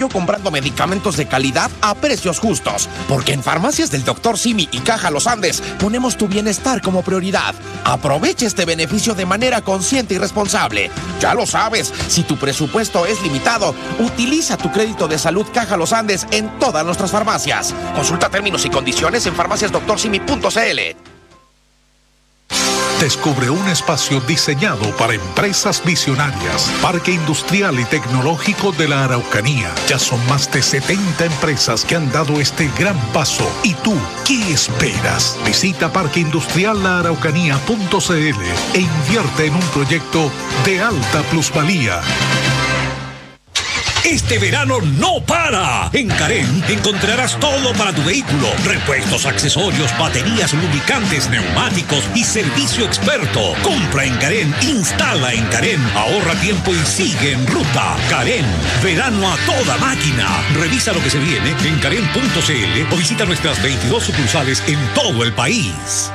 yo comprando medicamentos de calidad a precios justos. Porque en Farmacias del Dr. Simi y Caja Los Andes ponemos tu bienestar como prioridad. Aprovecha este beneficio de manera consciente y responsable. Ya lo sabes, si tu presupuesto es limitado, utiliza tu crédito de salud Caja Los Andes en todas nuestras farmacias. Consulta términos y condiciones en farmaciasdrcimi.cl. Descubre un espacio diseñado para empresas visionarias. Parque Industrial y Tecnológico de la Araucanía. Ya son más de 70 empresas que han dado este gran paso. ¿Y tú qué esperas? Visita parqueindustriallaaraucanía.cl e invierte en un proyecto de alta plusvalía. Este verano no para. En Carén encontrarás todo para tu vehículo. Repuestos, accesorios, baterías, lubricantes, neumáticos y servicio experto. Compra en Carén, instala en Carén, ahorra tiempo y sigue en ruta. Carén, verano a toda máquina. Revisa lo que se viene en carén.cl o visita nuestras 22 sucursales en todo el país.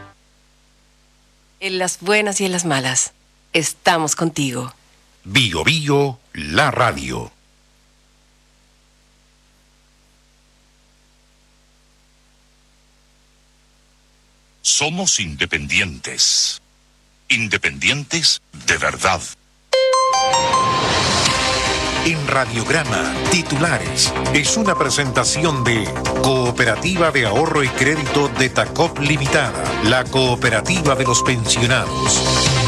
En las buenas y en las malas, estamos contigo. Bio Bio, la radio. Somos independientes. Independientes de verdad. En Radiograma, titulares. Es una presentación de Cooperativa de Ahorro y Crédito de Tacop Limitada, la cooperativa de los pensionados.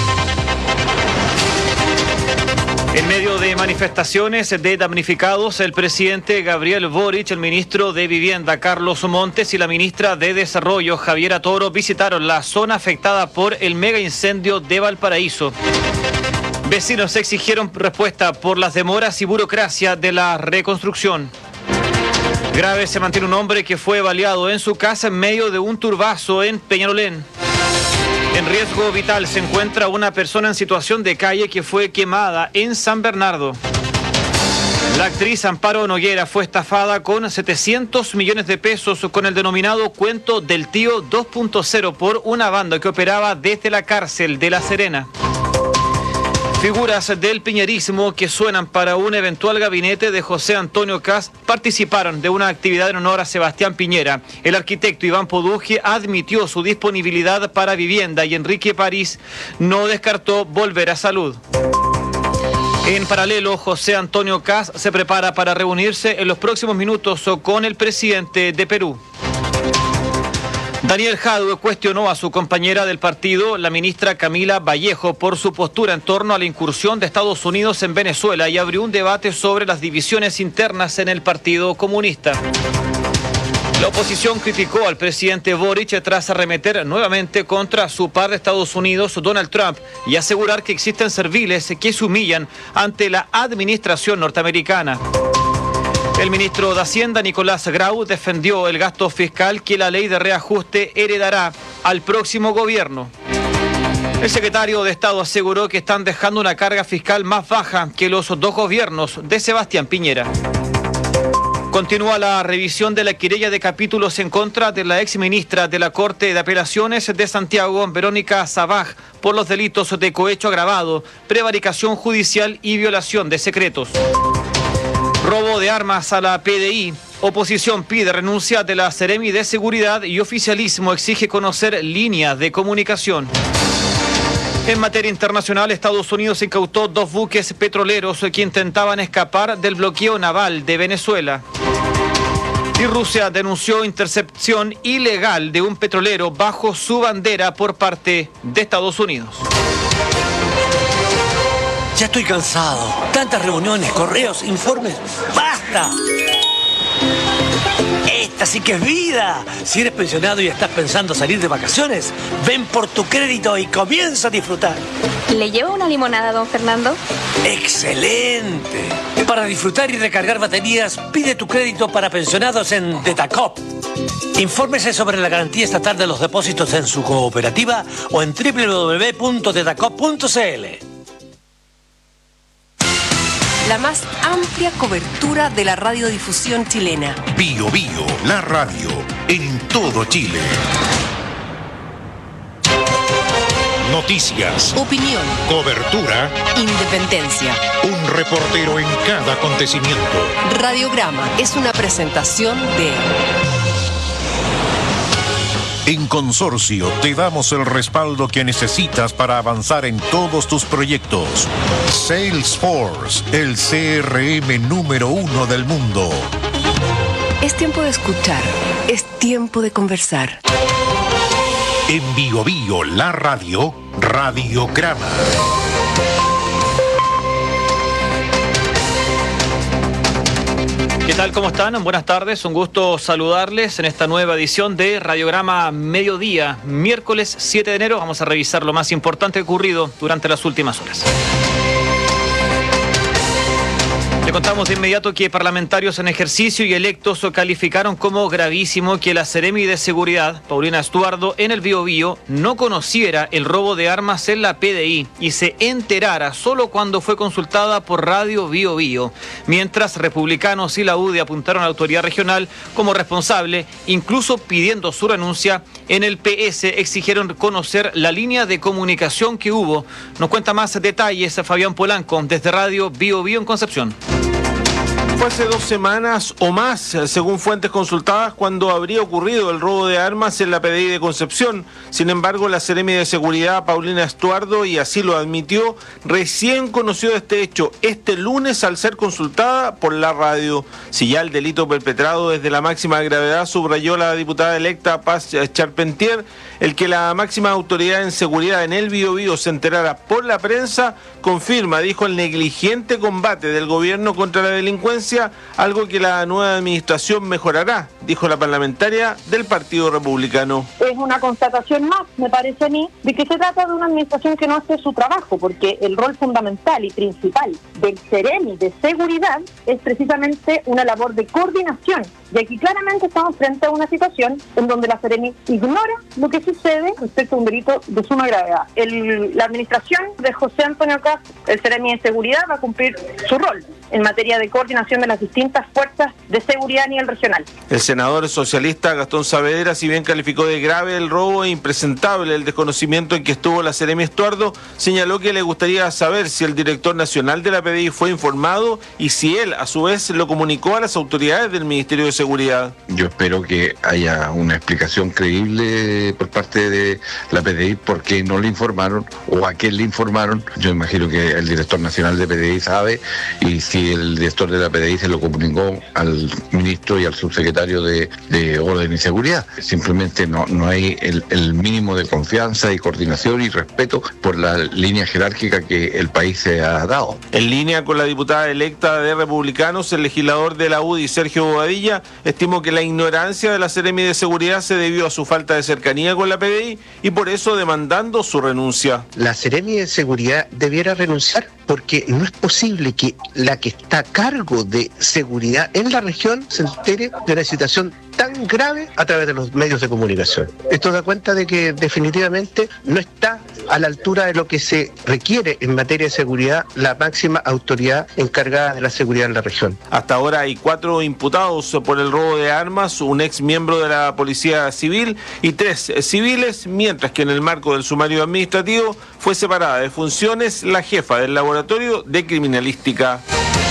En medio de manifestaciones de damnificados, el presidente Gabriel Boric, el ministro de Vivienda Carlos Montes y la ministra de Desarrollo Javiera Toro visitaron la zona afectada por el mega incendio de Valparaíso. Vecinos exigieron respuesta por las demoras y burocracia de la reconstrucción. Grave se mantiene un hombre que fue baleado en su casa en medio de un turbazo en Peñalolén. En riesgo vital se encuentra una persona en situación de calle que fue quemada en San Bernardo. La actriz Amparo Noguera fue estafada con 700 millones de pesos con el denominado Cuento del Tío 2.0 por una banda que operaba desde la cárcel de La Serena. Figuras del piñerismo que suenan para un eventual gabinete de José Antonio Kast participaron de una actividad en honor a Sebastián Piñera. El arquitecto Iván Poduje admitió su disponibilidad para vivienda y Enrique París no descartó volver a Salud. En paralelo, José Antonio Kast se prepara para reunirse en los próximos minutos con el presidente de Perú. Daniel Jadue cuestionó a su compañera del partido, la ministra Camila Vallejo, por su postura en torno a la incursión de Estados Unidos en Venezuela y abrió un debate sobre las divisiones internas en el Partido Comunista. La oposición criticó al presidente Boric tras arremeter nuevamente contra su par de Estados Unidos, Donald Trump, y asegurar que existen serviles que se humillan ante la administración norteamericana. El ministro de Hacienda, Nicolás Grau, defendió el gasto fiscal que la ley de reajuste heredará al próximo gobierno. El secretario de Estado aseguró que están dejando una carga fiscal más baja que los dos gobiernos de Sebastián Piñera. Continúa la revisión de la querella de capítulos en contra de la exministra de la Corte de Apelaciones de Santiago, Verónica Sabaj, por los delitos de cohecho agravado, prevaricación judicial y violación de secretos. Robo de armas a la PDI. Oposición pide renuncia de la Seremi de Seguridad y oficialismo exige conocer líneas de comunicación. En materia internacional, Estados Unidos incautó 2 buques petroleros que intentaban escapar del bloqueo naval de Venezuela. Y Rusia denunció intercepción ilegal de un petrolero bajo su bandera por parte de Estados Unidos. Ya estoy cansado. Tantas reuniones, correos, informes. ¡Basta! Esta sí que es vida. Si eres pensionado y estás pensando salir de vacaciones, ven por tu crédito y comienza a disfrutar. ¿Le llevo una limonada, don Fernando? ¡Excelente! Para disfrutar y recargar baterías, pide tu crédito para pensionados en Detacop. Infórmese sobre la garantía estatal de los depósitos en su cooperativa o en www.detacop.cl. La más amplia cobertura de la radiodifusión chilena. Bio Bio, la radio, en todo Chile. Noticias, Opinión, cobertura, independencia. un reportero en cada acontecimiento. Radiograma es una presentación de... En Consorcio te damos el respaldo que necesitas para avanzar en todos tus proyectos. Salesforce, el CRM número 1 del mundo. Es tiempo de escuchar, es tiempo de conversar. En Bio Bio, la radio, Radiograma. ¿Qué tal? ¿Cómo están? Buenas tardes, un gusto saludarles en esta nueva edición de Radiograma Mediodía, miércoles 7 de enero. Vamos a revisar lo más importante ocurrido durante las últimas horas. Le contamos de inmediato que parlamentarios en ejercicio y electos calificaron como gravísimo que la Seremi de Seguridad, Paulina Estuardo, en el Biobío, no conociera el robo de armas en la PDI y se enterara solo cuando fue consultada por Radio Biobío, mientras republicanos y la UDI apuntaron a la autoridad regional como responsable, incluso pidiendo su renuncia. En el PS exigieron conocer la línea de comunicación que hubo. Nos cuenta más detalles Fabián Polanco desde Radio Biobío en Concepción. Fue hace 2 semanas o más, según fuentes consultadas, cuando habría ocurrido el robo de armas en la PDI de Concepción. Sin embargo, la Seremi de Seguridad, Paulina Estuardo, y así lo admitió, recién conoció de este hecho este lunes al ser consultada por la radio. Si ya el delito perpetrado desde la máxima gravedad, subrayó la diputada electa Paz Charpentier, el que la máxima autoridad en seguridad en el Biobío se enterara por la prensa, confirma, dijo, el negligente combate del gobierno contra la delincuencia, algo que la nueva administración mejorará, dijo la parlamentaria del Partido Republicano. Es una constatación más, me parece a mí, de que se trata de una administración que no hace su trabajo, porque el rol fundamental y principal del Seremi de Seguridad es precisamente una labor de coordinación. Y aquí claramente estamos frente a una situación en donde la Seremi ignora lo que sucede respecto a un delito de suma gravedad. La administración de José Antonio Kast, el Seremi de Seguridad, va a cumplir su rol en materia de coordinación de las distintas fuerzas de seguridad a nivel regional. El senador socialista Gastón Saavedra, si bien calificó de grave el robo e impresentable el desconocimiento en que estuvo la Seremi Estuardo, señaló que le gustaría saber si el director nacional de la PDI fue informado y si él, a su vez, lo comunicó a las autoridades del Ministerio de Seguridad. Yo espero que haya una explicación creíble por parte de la PDI por qué no le informaron o a quién le informaron. Yo imagino que el director nacional de PDI sabe, y si el director de la PDI se lo comunicó al ministro y al subsecretario de Orden y Seguridad. Simplemente no hay el mínimo de confianza y coordinación y respeto por la línea jerárquica que el país se ha dado. En línea con la diputada electa de Republicanos, el legislador de la UDI, Sergio Bobadilla, estimó que la ignorancia de la Seremi de Seguridad se debió a su falta de cercanía con la PDI y por eso demandando su renuncia. La Seremi de Seguridad debiera renunciar porque no es posible que la que está a cargo de seguridad en la región se entere de una situación tan grave a través de los medios de comunicación. Esto da cuenta de que definitivamente no está a la altura de lo que se requiere en materia de seguridad la máxima autoridad encargada de la seguridad en la región. Hasta ahora hay 4 imputados por el robo de armas, un ex miembro de la Policía Civil y 3 civiles, mientras que en el marco del sumario administrativo fue separada de funciones la jefa del Laboratorio de Criminalística.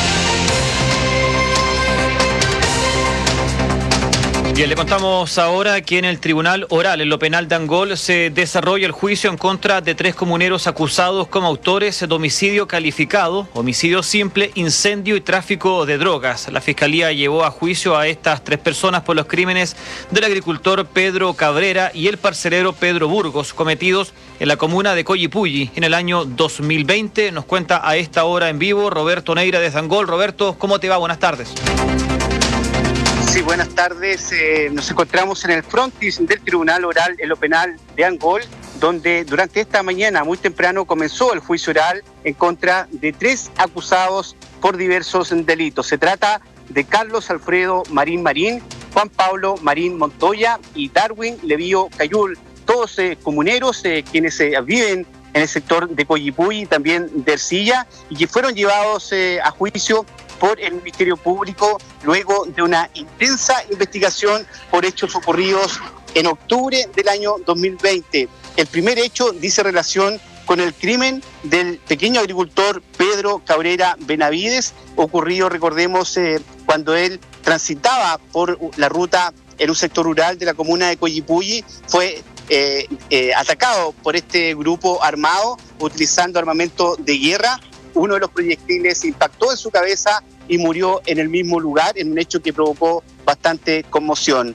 Bien, le contamos ahora que en el Tribunal Oral, en lo penal de Angol, se desarrolla el juicio en contra de 3 comuneros acusados como autores de homicidio calificado, homicidio simple, incendio y tráfico de drogas. La Fiscalía llevó a juicio a estas 3 personas por los crímenes del agricultor Pedro Cabrera y el parcelero Pedro Burgos, cometidos en la comuna de Coyipulli en el año 2020. Nos cuenta a esta hora en vivo Roberto Neira desde Angol. Roberto, ¿cómo te va? Buenas tardes. Sí, buenas tardes. Nos encontramos en el frontis del Tribunal Oral en lo penal de Angol, donde durante esta mañana muy temprano comenzó el juicio oral en contra de 3 acusados por diversos delitos. Se trata de Carlos Alfredo Marín Marín, Juan Pablo Marín Montoya y Darwin Levío Cayul, todos comuneros quienes viven en el sector de Coyipulli y también de Ercilla, y que fueron llevados a juicio por el Ministerio Público luego de una intensa investigación por hechos ocurridos en octubre del año 2020. El primer hecho dice relación con el crimen del pequeño agricultor Pedro Cabrera Benavides, ocurrido, recordemos, cuando él transitaba por la ruta en un sector rural de la comuna de Coyipulli. Fue atacado por este grupo armado utilizando armamento de guerra. Uno de los proyectiles impactó en su cabeza y murió en el mismo lugar, en un hecho que provocó bastante conmoción.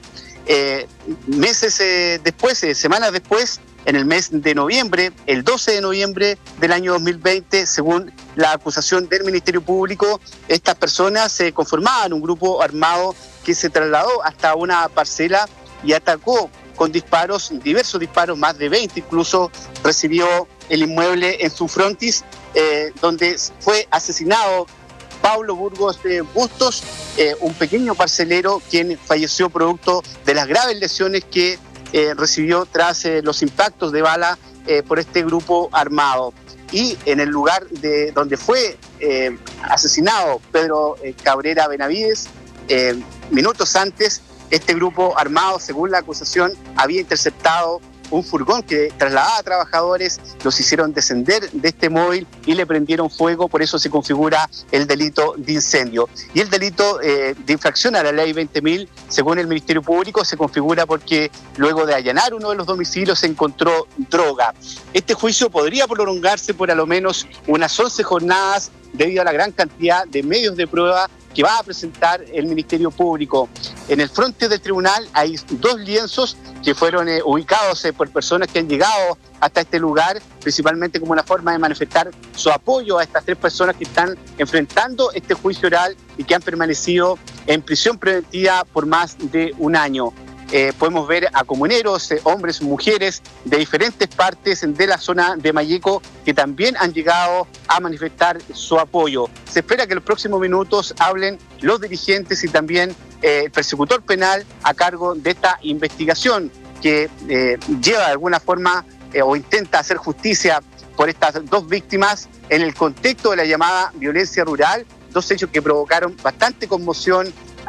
Meses después, semanas después, en el mes de noviembre, el 12 de noviembre del año 2020, según la acusación del Ministerio Público, estas personas se conformaban un grupo armado que se trasladó hasta una parcela y atacó con disparos, diversos disparos, más de 20 incluso, recibió el inmueble en su frontis, donde fue asesinado Pablo Burgos Bustos, un pequeño parcelero quien falleció producto de las graves lesiones que recibió tras los impactos de bala por este grupo armado. Y en el lugar donde fue asesinado Pedro Cabrera Benavides, minutos antes, este grupo armado, según la acusación, había interceptado un furgón que trasladaba a trabajadores, los hicieron descender de este móvil y le prendieron fuego. Por eso se configura el delito de incendio. Y el delito de infracción a la ley 20.000, según el Ministerio Público, se configura porque luego de allanar uno de los domicilios se encontró droga. Este juicio podría prolongarse por a lo menos unas 11 jornadas debido a la gran cantidad de medios de prueba que va a presentar el Ministerio Público. En el frente del tribunal hay 2 lienzos que fueron ubicados por personas que han llegado hasta este lugar, principalmente como una forma de manifestar su apoyo a estas 3 personas que están enfrentando este juicio oral y que han permanecido en prisión preventiva por más de un año. Podemos ver a comuneros, hombres, mujeres de diferentes partes de la zona de Malleco que también han llegado a manifestar su apoyo. Se espera que en los próximos minutos hablen los dirigentes y también el persecutor penal a cargo de esta investigación que lleva de alguna forma o intenta hacer justicia por estas 2 víctimas en el contexto de la llamada violencia rural, 2 hechos que provocaron bastante conmoción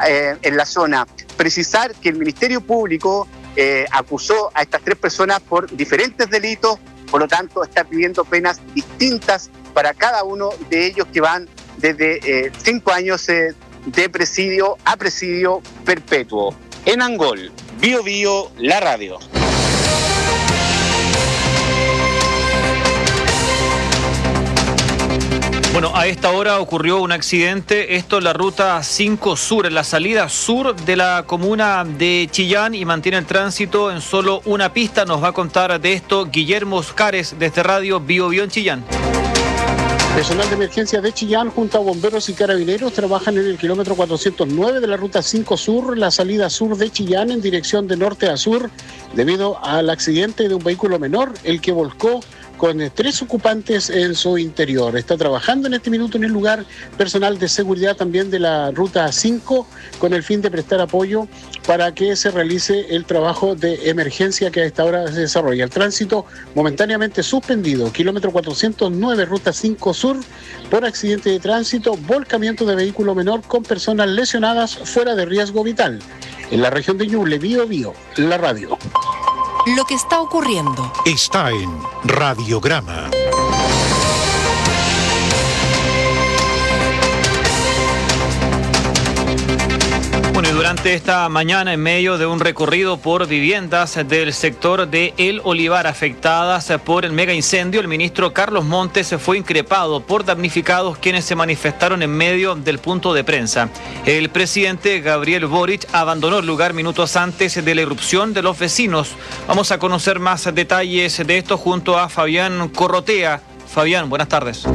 en la zona. Precisar que el Ministerio Público acusó a estas 3 personas por diferentes delitos, por lo tanto está pidiendo penas distintas para cada uno de ellos, que van desde 5 años de presidio a presidio perpetuo. En Angol, Bio Bio, la radio. Bueno, a esta hora ocurrió un accidente, esto en la ruta 5 Sur, en la salida sur de la comuna de Chillán, y mantiene el tránsito en solo una pista. Nos va a contar de esto Guillermo Oscares desde Radio Bio Bio en Chillán. Personal de emergencia de Chillán junto a bomberos y carabineros trabajan en el kilómetro 409 de la ruta 5 Sur, la salida sur de Chillán en dirección de norte a sur, debido al accidente de un vehículo menor, el que volcó con 3 ocupantes en su interior. Está trabajando en este minuto en el lugar personal de seguridad también de la ruta 5 con el fin de prestar apoyo para que se realice el trabajo de emergencia que a esta hora se desarrolla. El tránsito momentáneamente suspendido, kilómetro 409, ruta 5 Sur, por accidente de tránsito, volcamiento de vehículo menor con personas lesionadas fuera de riesgo vital. En la región de Ñuble, Bio Bio, la radio. Lo que está ocurriendo está en Radiograma. Bueno, y durante esta mañana, en medio de un recorrido por viviendas del sector de El Olivar afectadas por el mega incendio, el ministro Carlos Montes fue increpado por damnificados quienes se manifestaron en medio del punto de prensa. El presidente Gabriel Boric abandonó el lugar minutos antes de la irrupción de los vecinos. Vamos a conocer más detalles de esto junto a Fabián Corrotea. Fabián, buenas tardes.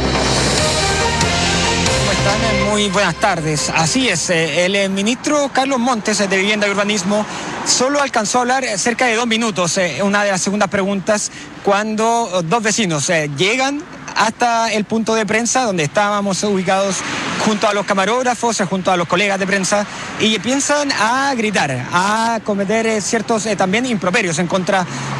Muy buenas tardes. Así es, el ministro Carlos Montes de Vivienda y Urbanismo solo alcanzó a hablar cerca de 2 minutos. Una de las segundas preguntas, cuando 2 vecinos llegan hasta el punto de prensa donde estábamos ubicados junto a los camarógrafos, junto a los colegas de prensa, y empiezan a gritar, a cometer ciertos también improperios en contra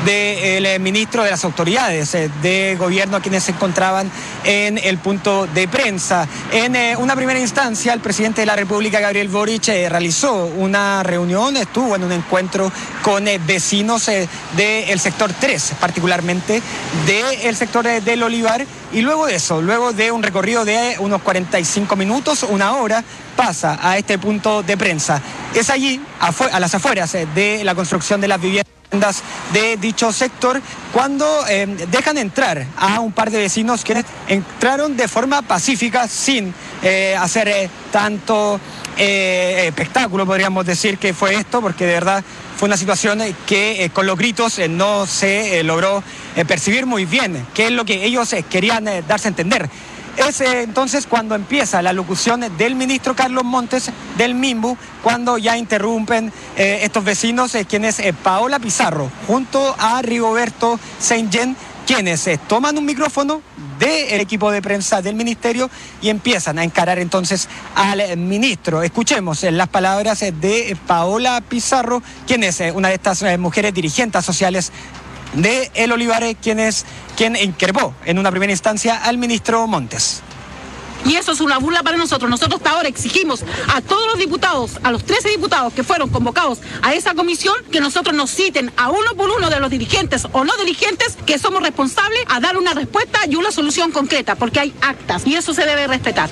del ministro, de las autoridades de gobierno, quienes se encontraban en el punto de prensa. En una primera instancia, el presidente de la República, Gabriel Boric, realizó una reunión, estuvo en un encuentro con vecinos del sector 3, particularmente del sector del Olivar, y luego de eso, luego de un recorrido de unos 45 minutos, una hora, pasa a este punto de prensa. Es allí, a las afueras de la construcción de las viviendas de dicho sector, cuando dejan entrar a un par de vecinos quienes entraron de forma pacífica, sin hacer tanto espectáculo, podríamos decir que fue esto, porque de verdad fue una situación que con los gritos no se logró percibir muy bien qué es lo que ellos querían darse a entender. Es entonces cuando empieza la locución del ministro Carlos Montes del MIMBU, cuando ya interrumpen estos vecinos, quienes Paola Pizarro junto a Rigoberto Saint-Jean, quienes toman un micrófono del equipo de prensa del ministerio y empiezan a encarar entonces al ministro. Escuchemos las palabras de Paola Pizarro, quien es una de estas mujeres dirigentes sociales de El Olivar, quien increpó en una primera instancia al ministro Montes. Y eso es una burla para nosotros. Nosotros hasta ahora exigimos a todos los diputados, a los 13 diputados que fueron convocados a esa comisión, que nosotros nos citen a uno por uno de los dirigentes o no dirigentes, que somos responsables a dar una respuesta y una solución concreta, porque hay actas y eso se debe respetar.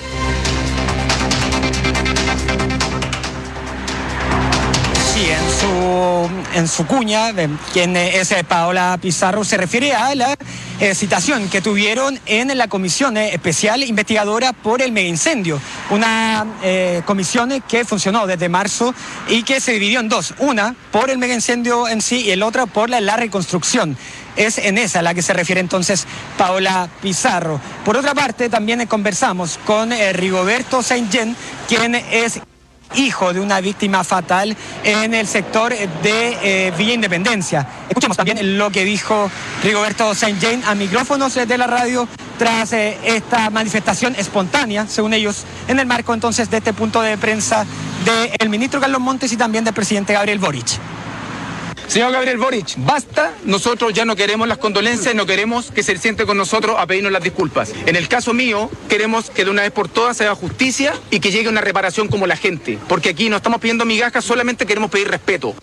Sí, en su cuña, quien es Paola Pizarro, se refiere a la citación que tuvieron en la comisión especial investigadora por el megaincendio. Una comisión que funcionó desde marzo y que se dividió en dos. Una por el megaincendio en sí y el otra por la reconstrucción. Es en esa a la que se refiere entonces Paola Pizarro. Por otra parte, también conversamos con Rigoberto Saint-Jean, quien es hijo de una víctima fatal en el sector de Villa Independencia. Escuchemos también lo que dijo Rigoberto Saint-Jean a micrófonos de la radio tras esta manifestación espontánea, según ellos, en el marco entonces de este punto de prensa del ministro Carlos Montes y también del presidente Gabriel Boric. Señor Gabriel Boric, basta, nosotros ya no queremos las condolencias, no queremos que se siente con nosotros a pedirnos las disculpas. En el caso mío, queremos que de una vez por todas se haga justicia y que llegue una reparación como la gente, porque aquí no estamos pidiendo migajas, solamente queremos pedir respeto.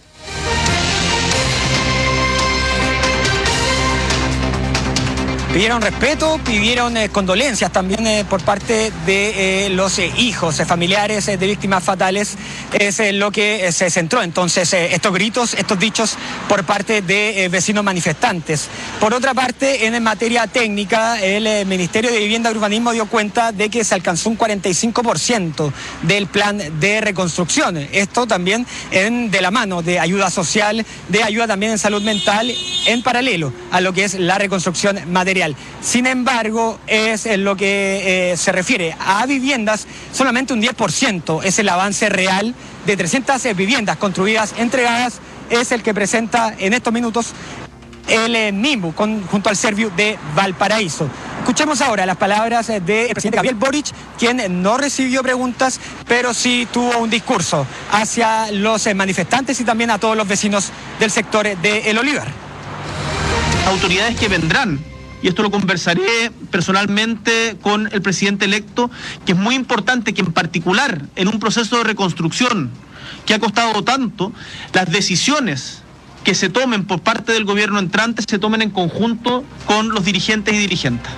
Pidieron respeto, pidieron condolencias también por parte de los hijos, familiares de víctimas fatales. Es lo que se centró entonces estos gritos, estos dichos por parte de vecinos manifestantes. Por otra parte, en materia técnica, el Ministerio de Vivienda y Urbanismo dio cuenta de que se alcanzó un 45% del plan de reconstrucción. Esto también de la mano de ayuda social, de ayuda también en salud mental, en paralelo a lo que es la reconstrucción material. Sin embargo, es en lo que se refiere a viviendas, solamente un 10% es el avance real de 300 viviendas construidas, entregadas, es el que presenta en estos minutos el MIMBU junto al Serviu de Valparaíso. Escuchemos ahora las palabras del presidente Gabriel Boric, quien no recibió preguntas, pero sí tuvo un discurso hacia los manifestantes y también a todos los vecinos del sector de El Olivar. Autoridades que vendrán, y esto lo conversaré personalmente con el presidente electo, que es muy importante que en particular en un proceso de reconstrucción que ha costado tanto, las decisiones que se tomen por parte del gobierno entrante se tomen en conjunto con los dirigentes y dirigentes.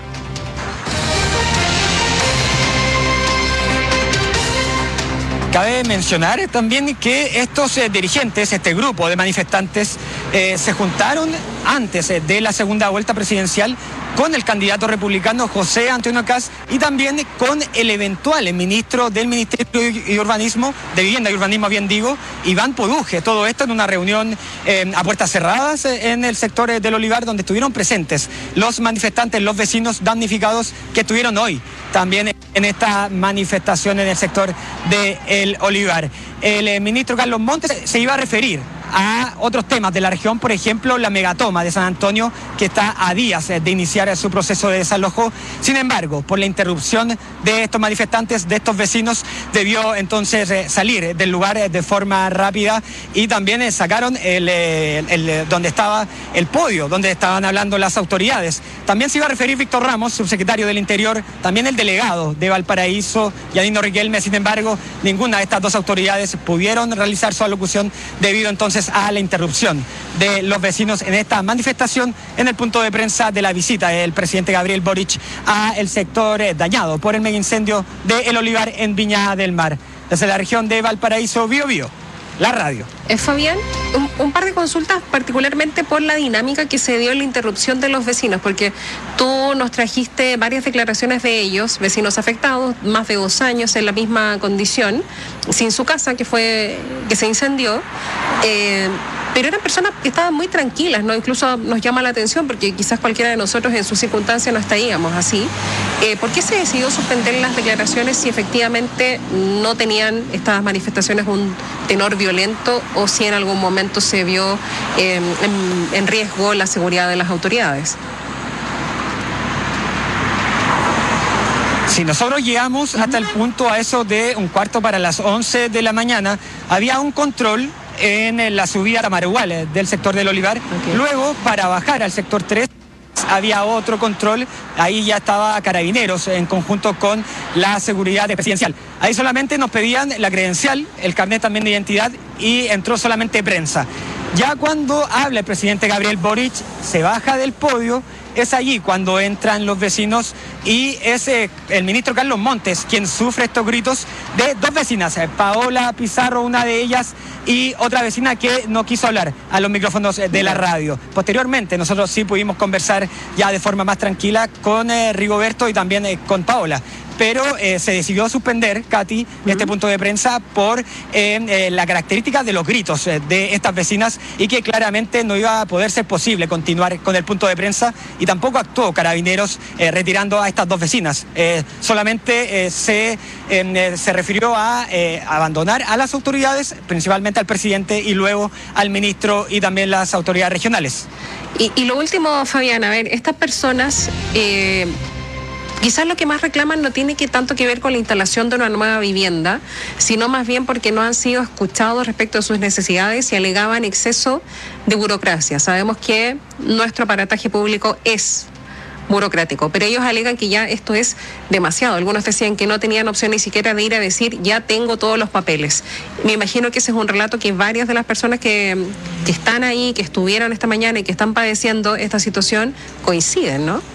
Cabe mencionar también que estos dirigentes, este grupo de manifestantes, se juntaron antes de la segunda vuelta presidencial con el candidato republicano José Antonio Kast y también con el eventual ministro del Ministerio de Urbanismo, de Vivienda y Urbanismo, bien digo, Iván Poduje. Todo esto en una reunión a puertas cerradas en el sector del Olivar, donde estuvieron presentes los manifestantes, los vecinos damnificados que estuvieron hoy también en esta manifestación en el sector del Olivar. El ministro Carlos Montes se iba a referir a otros temas de la región, por ejemplo, la megatoma de San Antonio, que está a días de iniciar su proceso de desalojo. Sin embargo, por la interrupción de estos manifestantes, de estos vecinos, debió entonces salir del lugar de forma rápida y también sacaron donde estaba el podio, donde estaban hablando las autoridades. También se iba a referir Víctor Ramos, subsecretario del Interior, también el delegado de Valparaíso, Yanino Riquelme. Sin embargo, ninguna de estas dos autoridades pudieron realizar su alocución debido entonces a la interrupción de los vecinos en esta manifestación en el punto de prensa de la visita del presidente Gabriel Boric a el sector dañado por el mega incendio de El Olivar en Viña del Mar. Desde la región de Valparaíso, Biobío, la radio. Fabián, un par de consultas particularmente por la dinámica que se dio en la interrupción de los vecinos, porque tú nos trajiste varias declaraciones de ellos, vecinos afectados, más de 2 años en la misma condición, sin su casa que se incendió, pero eran personas que estaban muy tranquilas, ¿no? Incluso nos llama la atención porque quizás cualquiera de nosotros en sus circunstancias no estaríamos así. ¿Por qué se decidió suspender las declaraciones si efectivamente no tenían estas manifestaciones un tenor violento o si en algún momento se vio en riesgo la seguridad de las autoridades? Si nosotros llegamos hasta el punto a eso de 11:15 de la mañana, había un control en la subida a Tamarugal del sector del Olivar. Okay. Luego, para bajar al sector 3, había otro control, ahí ya estaba Carabineros en conjunto con la seguridad presidencial. Ahí solamente nos pedían la credencial, el carnet también de identidad y entró solamente prensa. Ya cuando habla el presidente Gabriel Boric, se baja del podio, es allí cuando entran los vecinos y es el ministro Carlos Montes quien sufre estos gritos de 2 vecinas, Paola Pizarro, una de ellas, y otra vecina que no quiso hablar a los micrófonos de la radio. Posteriormente nosotros sí pudimos conversar ya de forma más tranquila con Rigoberto y también con Paola. Pero se decidió suspender, Katy, este punto de prensa por la característica de los gritos de estas vecinas y que claramente no iba a poder ser posible continuar con el punto de prensa y tampoco actuó Carabineros retirando a estas 2 vecinas. Solamente se refirió a abandonar a las autoridades, principalmente al presidente y luego al ministro y también las autoridades regionales. Y lo último, Fabián, a ver, estas personas... Quizás lo que más reclaman no tiene tanto que ver con la instalación de una nueva vivienda, sino más bien porque no han sido escuchados respecto a sus necesidades y alegaban exceso de burocracia. Sabemos que nuestro aparataje público es burocrático, pero ellos alegan que ya esto es demasiado. Algunos decían que no tenían opción ni siquiera de ir a decir ya tengo todos los papeles. Me imagino que ese es un relato que varias de las personas que están ahí, que estuvieron esta mañana y que están padeciendo esta situación coinciden, ¿no?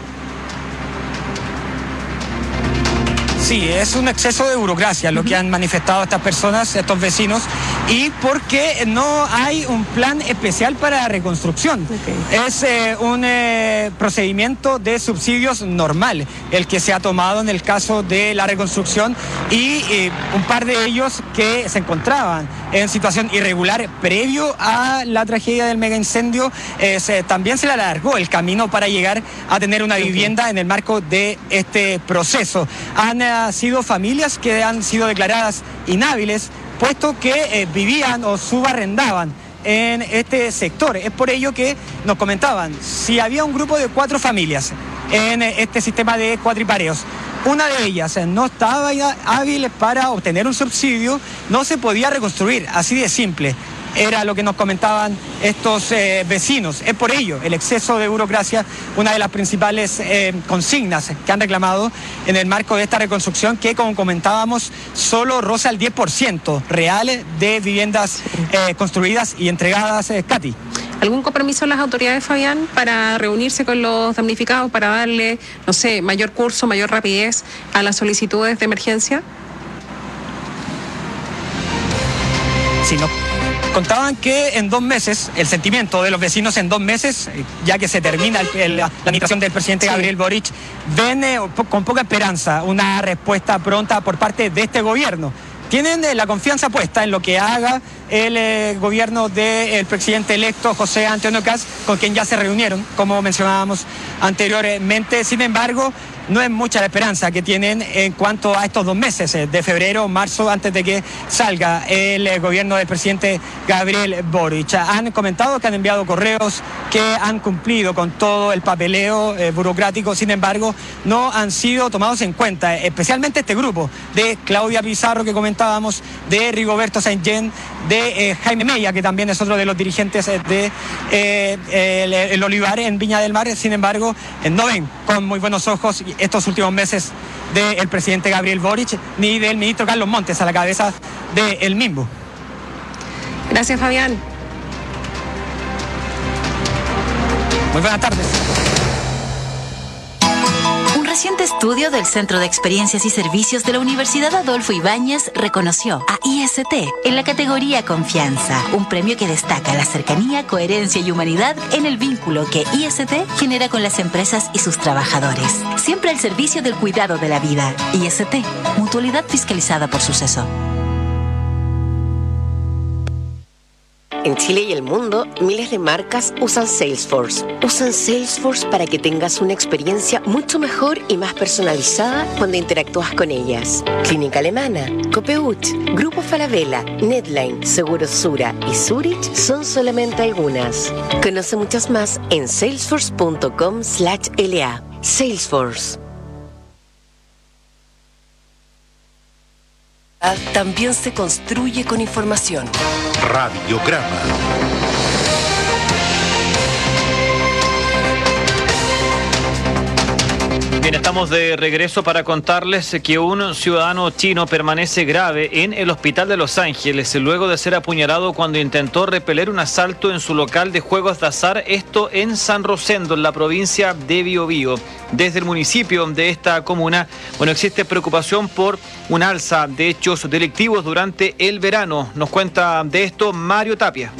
Sí, es un exceso de burocracia lo que han manifestado estas personas, estos vecinos, y porque no hay un plan especial para la reconstrucción. Okay. Es un procedimiento de subsidios normal el que se ha tomado en el caso de la reconstrucción y un par de ellos que se encontraban en situación irregular previo a la tragedia del mega incendio, también se le alargó el camino para llegar a tener una vivienda en el marco de este proceso. Han sido familias que han sido declaradas inhábiles, puesto que vivían o subarrendaban en este sector. Es por ello que nos comentaban, si había un grupo de 4 familias en este sistema de cuatripareos, una de ellas no estaba hábil para obtener un subsidio, no se podía reconstruir, así de simple. Era lo que nos comentaban estos vecinos. Es por ello el exceso de burocracia, una de las principales consignas que han reclamado en el marco de esta reconstrucción, que como comentábamos solo roza el 10% real de viviendas construidas y entregadas, Katy. ¿Algún compromiso de las autoridades, Fabián, para reunirse con los damnificados, para darle, no sé, mayor curso, mayor rapidez a las solicitudes de emergencia? Sí, no. Contaban que en 2 meses, el sentimiento de los vecinos en 2 meses, ya que se termina la administración del presidente Gabriel Boric, ven con poca esperanza una respuesta pronta por parte de este gobierno. Tienen la confianza puesta en lo que haga el gobierno del presidente electo José Antonio Kast, con quien ya se reunieron, como mencionábamos anteriormente. Sin embargo, no es mucha la esperanza que tienen en cuanto a estos 2 meses de febrero, marzo, antes de que salga el gobierno del presidente Gabriel Boric. Han comentado que han enviado correos, que han cumplido con todo el papeleo burocrático, sin embargo, no han sido tomados en cuenta, especialmente este grupo de Claudia Pizarro que comentábamos, de Rigoberto Saint-Jean, de Jaime Mella, que también es otro de los dirigentes de el Olivar en Viña del Mar. Sin embargo, no ven con muy buenos ojos estos últimos meses del presidente Gabriel Boric ni del ministro Carlos Montes a la cabeza del mismo. Gracias, Fabián. Muy buenas tardes. Un reciente estudio del Centro de Experiencias y Servicios de la Universidad Adolfo Ibáñez reconoció a IST en la categoría Confianza, un premio que destaca la cercanía, coherencia y humanidad en el vínculo que IST genera con las empresas y sus trabajadores. Siempre al servicio del cuidado de la vida. IST, mutualidad fiscalizada por Suceso. En Chile y el mundo, miles de marcas usan Salesforce. Usan Salesforce para que tengas una experiencia mucho mejor y más personalizada cuando interactúas con ellas. Clínica Alemana, Copeuch, Grupo Falabella, Netline, Seguros Sura y Zurich son solamente algunas. Conoce muchas más en salesforce.com/LA. Salesforce. También se construye con información. Radiograma. Bien, estamos de regreso para contarles que un ciudadano chino permanece grave en el hospital de Los Ángeles luego de ser apuñalado cuando intentó repeler un asalto en su local de juegos de azar, esto en San Rosendo, en la provincia de Biobío. Desde el municipio de esta comuna, existe preocupación por un alza de hechos delictivos durante el verano. Nos cuenta de esto Mario Tapia.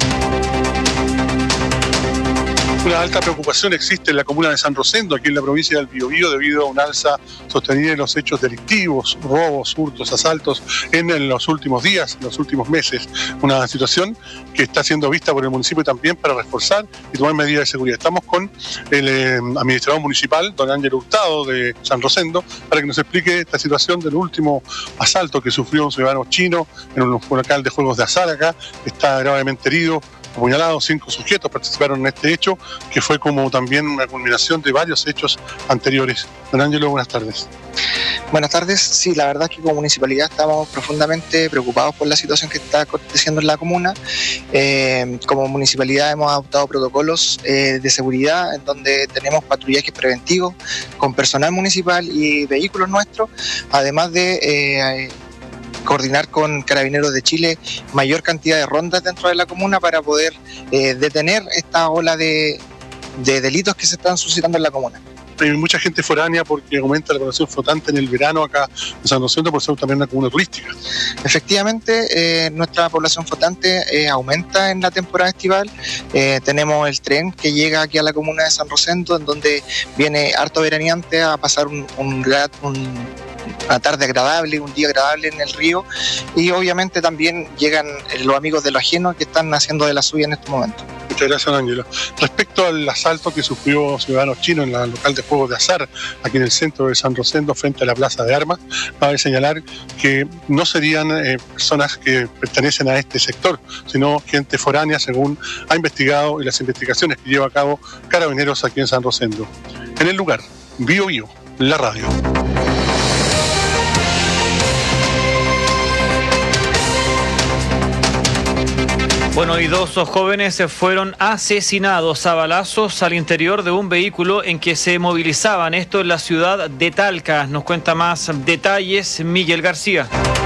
Una alta preocupación existe en la comuna de San Rosendo, aquí en la provincia del Biobío, debido a un alza sostenida en los hechos delictivos, robos, hurtos, asaltos en los últimos días, en los últimos meses. Una situación que está siendo vista por el municipio también para reforzar y tomar medidas de seguridad. Estamos con el administrador municipal, don Ángel Hurtado de San Rosendo, para que nos explique esta situación del último asalto que sufrió un ciudadano chino en un local de juegos de azar acá. Está gravemente herido, apuñalados. 5 sujetos participaron en este hecho, que fue como también una culminación de varios hechos anteriores. Don Ángelo, buenas tardes. Buenas tardes. Sí, la verdad es que como municipalidad estamos profundamente preocupados por la situación que está aconteciendo en la comuna. Como municipalidad hemos adoptado protocolos de seguridad en donde tenemos patrullajes preventivos con personal municipal y vehículos nuestros, además de coordinar con Carabineros de Chile mayor cantidad de rondas dentro de la comuna para poder detener esta ola de delitos que se están suscitando en la comuna. Hay mucha gente foránea porque aumenta la población flotante en el verano acá en San Rosendo, por ser también una comuna turística. Efectivamente, nuestra población flotante aumenta en la temporada estival. Tenemos el tren que llega aquí a la comuna de San Rosendo, en donde viene harto veraneante a pasar una tarde agradable, un día agradable en el río, y obviamente también llegan los amigos de lo ajeno que están haciendo de la suya en este momento. Muchas gracias, Ángelo. Respecto al asalto que sufrió ciudadanos chinos en el local de juegos de azar aquí en el centro de San Rosendo frente a la Plaza de Armas, cabe señalar que no serían personas que pertenecen a este sector, sino gente foránea, según ha investigado y las investigaciones que lleva a cabo Carabineros aquí en San Rosendo. En el lugar, Biobío, la radio. Y 2 jóvenes fueron asesinados a balazos al interior de un vehículo en que se movilizaban. Esto en la ciudad de Talca. Nos cuenta más detalles Miguel García.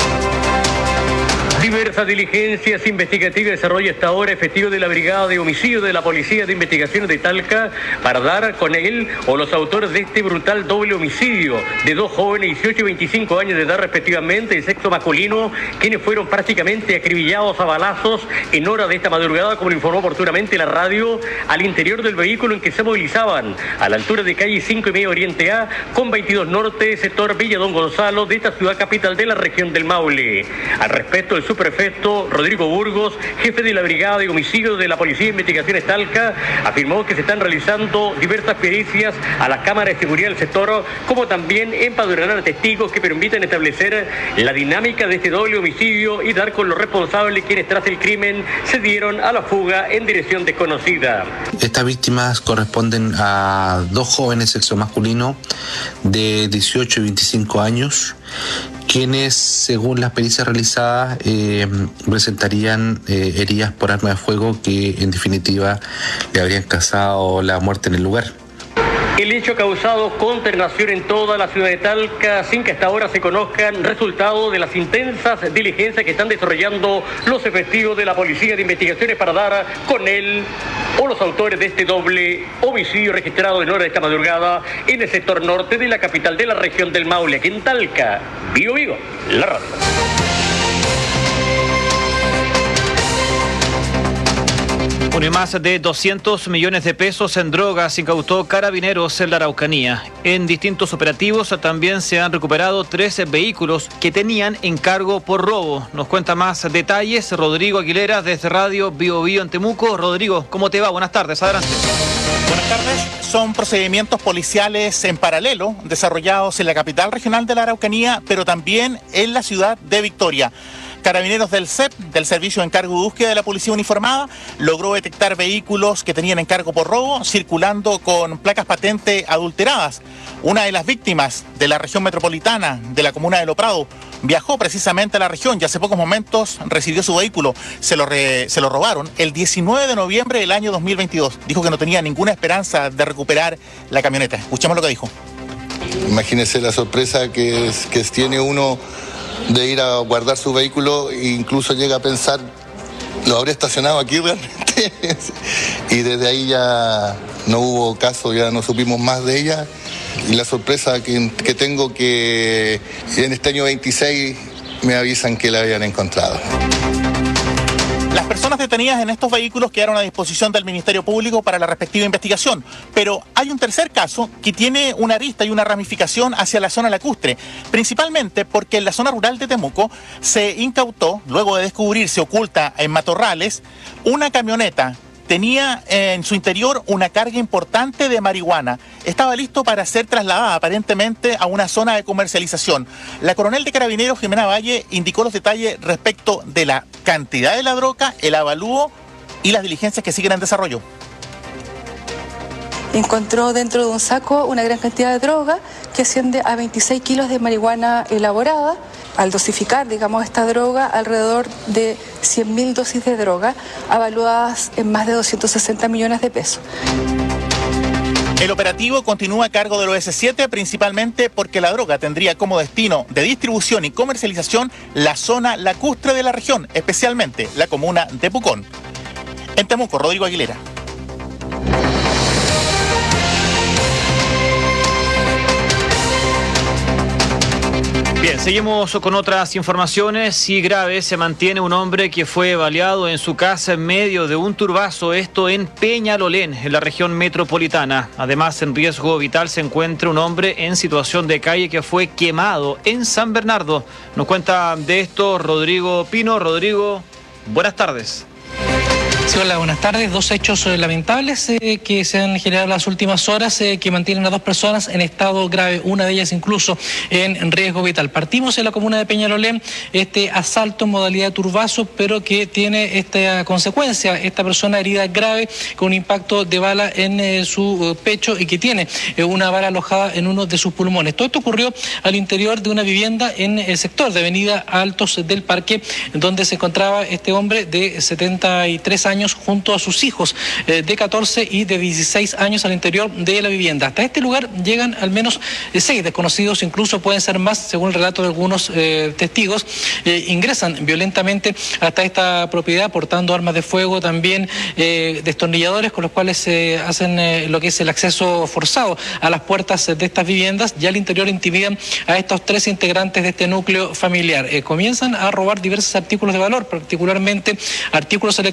Diversas diligencias investigativas desarrolla hasta ahora efectivo de la Brigada de Homicidio de la Policía de Investigaciones de Talca para dar con él o los autores de este brutal doble homicidio de 2 jóvenes, 18 y 25 años de edad respectivamente, de sexo masculino, quienes fueron prácticamente acribillados a balazos en hora de esta madrugada, como lo informó oportunamente la radio, al interior del vehículo en que se movilizaban, a la altura de calle 5 y medio Oriente A, con 22 Norte, sector Villa Don Gonzalo, de esta ciudad capital de la región del Maule. Al respecto, el supervisor subprefecto Rodrigo Burgos, jefe de la Brigada de Homicidios de la Policía de Investigaciones Talca, afirmó que se están realizando diversas pericias a la cámara de seguridad del sector, como también empadronar a testigos que permitan establecer la dinámica de este doble homicidio y dar con los responsables quienes tras el crimen se dieron a la fuga en dirección desconocida. Estas víctimas corresponden a dos jóvenes sexo masculino de 18 y 25 años, quienes, según las pericias realizadas, presentarían heridas por arma de fuego que, en definitiva, le habrían causado la muerte en el lugar. El hecho ha causado consternación en toda la ciudad de Talca, sin que hasta ahora se conozcan resultados de las intensas diligencias que están desarrollando los efectivos de la Policía de Investigaciones para dar con él o los autores de este doble homicidio registrado en horas de esta madrugada en el sector norte de la capital de la región del Maule, aquí en Talca. Vivo, la radio. Bueno, y más de 200 millones de pesos en drogas incautó Carabineros en la Araucanía. En distintos operativos también se han recuperado 13 vehículos que tenían encargo por robo. Nos cuenta más detalles Rodrigo Aguilera desde Radio Bio Bio en Temuco. Rodrigo, ¿cómo te va? Buenas tardes, adelante. Buenas tardes. Son procedimientos policiales en paralelo desarrollados en la capital regional de la Araucanía, pero también en la ciudad de Victoria. Carabineros del CEP, del Servicio de Encargo de Búsqueda de la Policía Uniformada, logró detectar vehículos que tenían encargo por robo circulando con placas patente adulteradas. Una de las víctimas de la región metropolitana de la comuna de Loprado viajó precisamente a la región y hace pocos momentos recibió su vehículo. Se lo robaron el 19 de noviembre del año 2022. Dijo que no tenía ninguna esperanza de recuperar la camioneta. Escuchemos lo que dijo. Imagínese la sorpresa que tiene uno de ir a guardar su vehículo e incluso llega a pensar, ¿lo habré estacionado aquí realmente? Y desde ahí ya no hubo caso, ya no supimos más de ella. Y la sorpresa que tengo que en este año 26 me avisan que la habían encontrado. Las personas detenidas en estos vehículos quedaron a disposición del Ministerio Público para la respectiva investigación, pero hay un tercer caso que tiene una arista y una ramificación hacia la zona lacustre, principalmente porque en la zona rural de Temuco se incautó, luego de descubrirse oculta en matorrales, una camioneta. Tenía en su interior una carga importante de marihuana. Estaba listo para ser trasladada aparentemente a una zona de comercialización. La coronel de Carabineros, Jimena Valle, indicó los detalles respecto de la cantidad de la droga, el avalúo y las diligencias que siguen en desarrollo. Encontró dentro de un saco una gran cantidad de droga que asciende a 26 kilos de marihuana elaborada. Al dosificar, esta droga, alrededor de 100.000 dosis de droga, avaluadas en más de 260 millones de pesos. El operativo continúa a cargo del OS7, principalmente porque la droga tendría como destino de distribución y comercialización la zona lacustre de la región, especialmente la comuna de Pucón. En Temuco, Rodrigo Aguilera. Bien, seguimos con otras informaciones. Y grave, se mantiene un hombre que fue baleado en su casa en medio de un turbazo, esto en Peñalolén, en la región metropolitana. Además, en riesgo vital se encuentra un hombre en situación de calle que fue quemado en San Bernardo. Nos cuenta de esto Rodrigo Pino. Rodrigo, buenas tardes. Sí, hola, buenas tardes. Dos hechos lamentables que se han generado en las últimas horas que mantienen a dos personas en estado grave, una de ellas incluso en riesgo vital. Partimos en la comuna de Peñalolén, este asalto en modalidad turbazo, pero que tiene esta consecuencia, esta persona herida grave con un impacto de bala en su pecho y que tiene una bala alojada en uno de sus pulmones. Todo esto ocurrió al interior de una vivienda en el sector de Avenida Altos del Parque, donde se encontraba este hombre de 73 años junto a sus hijos de 14 y de 16 años al interior de la vivienda. Hasta este lugar llegan al menos 6 desconocidos, incluso pueden ser más, según el relato de algunos testigos. Ingresan violentamente hasta esta propiedad portando armas de fuego, también destornilladores con los cuales se hacen lo que es el acceso forzado a las puertas de estas viviendas, y al interior intimidan a estos 3 integrantes de este núcleo familiar. Comienzan a robar diversos artículos de valor, particularmente artículos electrónicos,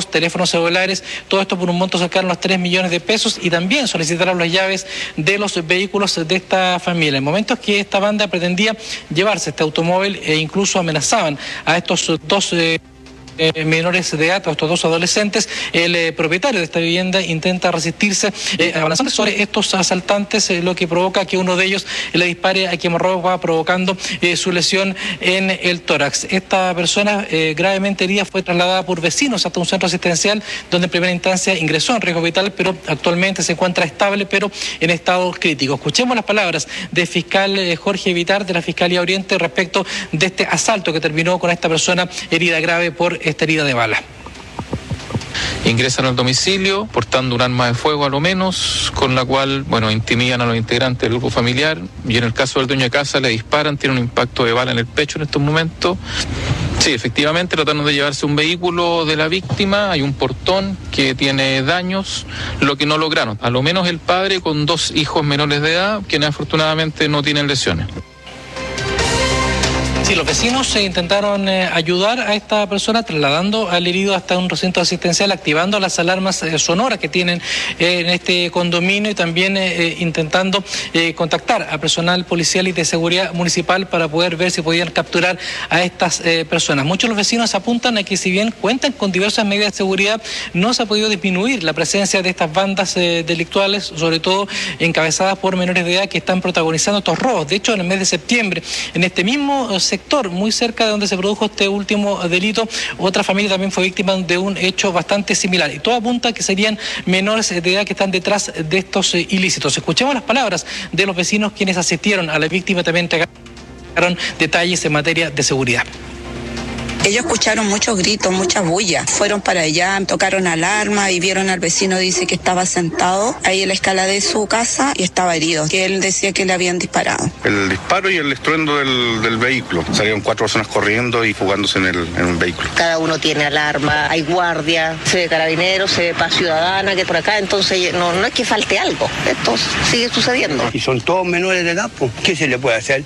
equipos, teléfonos celulares, todo esto por un monto cercano a los 3 millones de pesos, y también solicitaron las llaves de los vehículos de esta familia. En momentos que esta banda pretendía llevarse este automóvil e incluso amenazaban a estos dos menores de edad, estos dos adolescentes, el propietario de esta vivienda intenta resistirse avanzando sobre estos asaltantes, lo que provoca que uno de ellos le dispare a quemarropa, provocando su lesión en el tórax. Esta persona gravemente herida fue trasladada por vecinos hasta un centro asistencial donde en primera instancia ingresó en riesgo vital, pero actualmente se encuentra estable pero en estado crítico. Escuchemos las palabras del fiscal Jorge Vitar de la Fiscalía Oriente respecto de este asalto que terminó con esta persona herida grave por esta herida de bala. Ingresan al domicilio portando un arma de fuego a lo menos, con la cual, intimidan a los integrantes del grupo familiar, y en el caso del dueño de casa le disparan, tiene un impacto de bala en el pecho en estos momentos. Sí, efectivamente trataron de llevarse un vehículo de la víctima, hay un portón que tiene daños, lo que no lograron, a lo menos el padre con 2 hijos menores de edad, quienes afortunadamente no tienen lesiones. Sí, los vecinos intentaron ayudar a esta persona trasladando al herido hasta un recinto asistencial, activando las alarmas sonoras que tienen en este condominio, y también intentando contactar a personal policial y de seguridad municipal para poder ver si podían capturar a estas personas. Muchos de los vecinos apuntan a que si bien cuentan con diversas medidas de seguridad, no se ha podido disminuir la presencia de estas bandas delictuales, sobre todo encabezadas por menores de edad que están protagonizando estos robos. De hecho, en el mes de septiembre, en este mismo sector, muy cerca de donde se produjo este último delito, otra familia también fue víctima de un hecho bastante similar, y todo apunta a que serían menores de edad que están detrás de estos ilícitos. Escuchemos las palabras de los vecinos quienes asistieron a la víctima, también entregaron detalles en materia de seguridad. Ellos escucharon muchos gritos, mucha bulla. Fueron para allá, tocaron alarma y vieron al vecino, dice que estaba sentado ahí en la escala de su casa y estaba herido, que él decía que le habían disparado. El disparo y el estruendo del vehículo. Salieron 4 personas corriendo y fugándose en un vehículo. Cada uno tiene alarma, hay guardia, se ve carabineros, se ve paz ciudadana, que por acá, entonces no es que falte algo, esto sigue sucediendo. Y son todos menores de edad, pues, ¿qué se le puede hacer?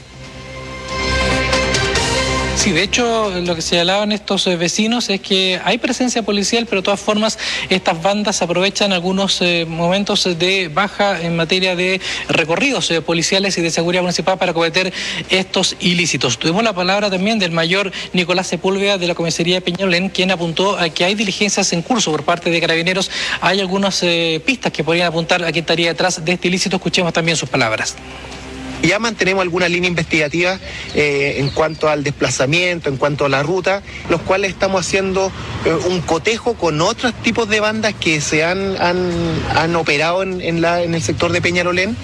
Sí, de hecho, lo que señalaban estos vecinos es que hay presencia policial, pero de todas formas estas bandas aprovechan algunos momentos de baja en materia de recorridos policiales y de seguridad municipal para cometer estos ilícitos. Tuvimos la palabra también del mayor Nicolás Sepúlveda de la comisaría de Peñalolén, quien apuntó a que hay diligencias en curso por parte de carabineros. Hay algunas pistas que podrían apuntar a quién estaría detrás de este ilícito. Escuchemos también sus palabras. Ya mantenemos alguna línea investigativa en cuanto al desplazamiento, en cuanto a la ruta, los cuales estamos haciendo un cotejo con otros tipos de bandas que se han operado en el sector de Peñalolén.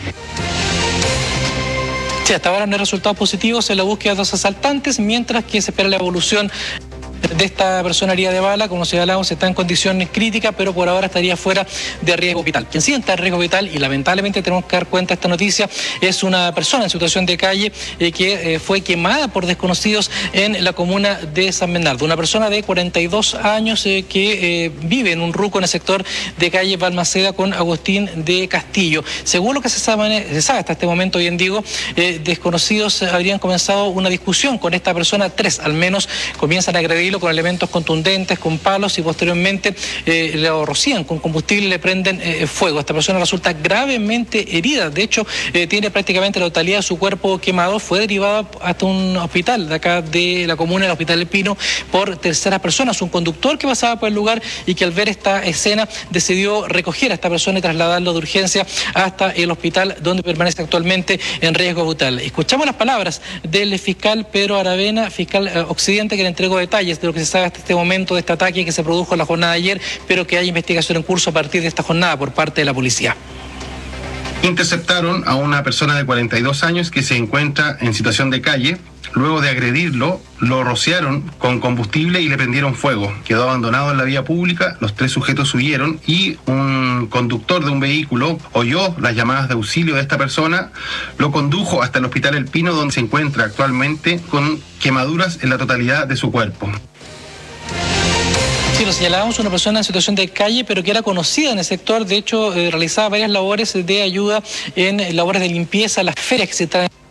Sí, hasta ahora no hay resultados positivos en la búsqueda de los asaltantes, mientras que se espera la evolución de esta persona herida de bala. Como señalamos, está en condiciones críticas, pero por ahora estaría fuera de riesgo vital. Quien sí está en riesgo vital, y lamentablemente tenemos que dar cuenta de esta noticia, es una persona en situación de calle que fue quemada por desconocidos en la comuna de San Bernardo. Una persona de 42 años que vive en un ruco en el sector de calle Balmaceda con Agustín de Castillo. Según lo que se sabe hasta este momento, bien digo, desconocidos habrían comenzado una discusión con esta persona. 3 al menos comienzan a agredirlo con elementos contundentes, con palos, y posteriormente lo rocían con combustible y le prenden fuego. Esta persona resulta gravemente herida. De hecho, tiene prácticamente la totalidad de su cuerpo quemado. Fue derivado hasta un hospital de acá de la comuna, el Hospital del Pino, por terceras personas. Un conductor que pasaba por el lugar y que al ver esta escena decidió recoger a esta persona y trasladarlo de urgencia hasta el hospital, donde permanece actualmente en riesgo vital. Escuchamos las palabras del fiscal Pedro Aravena, fiscal occidente, que le entregó detalles de lo que se sabe hasta este momento de este ataque que se produjo en la jornada de ayer, pero que hay investigación en curso a partir de esta jornada por parte de la policía. Interceptaron a una persona de 42 años que se encuentra en situación de calle. Luego de agredirlo, lo rociaron con combustible y le prendieron fuego. Quedó abandonado en la vía pública, los 3 sujetos huyeron y un conductor de un vehículo oyó las llamadas de auxilio de esta persona, lo condujo hasta el Hospital El Pino, donde se encuentra actualmente con quemaduras en la totalidad de su cuerpo. Sí, lo señalábamos, una persona en situación de calle, pero que era conocida en el sector. De hecho, realizaba varias labores de ayuda en labores de limpieza, las ferias que se traen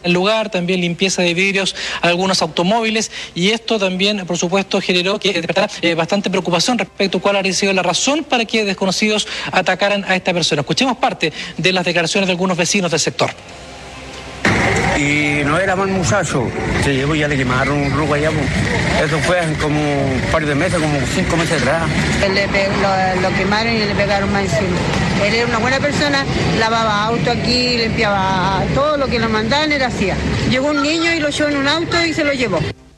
el lugar, también limpieza de vidrios a algunos automóviles, y esto también, por supuesto, generó que bastante preocupación respecto a cuál habría sido la razón para que desconocidos atacaran a esta persona. Escuchemos parte de las declaraciones de algunos vecinos del sector. Y no era mal muchacho, se llevó, ya le quemaron un ruco allá, pues. Eso fue hace como un par de meses, como 5 meses atrás. Lo quemaron y le pegaron más encima. Él era una buena persona, lavaba auto aquí, limpiaba todo lo que lo mandaban, él hacía. Llegó un niño y lo llevó en un auto y se lo llevó.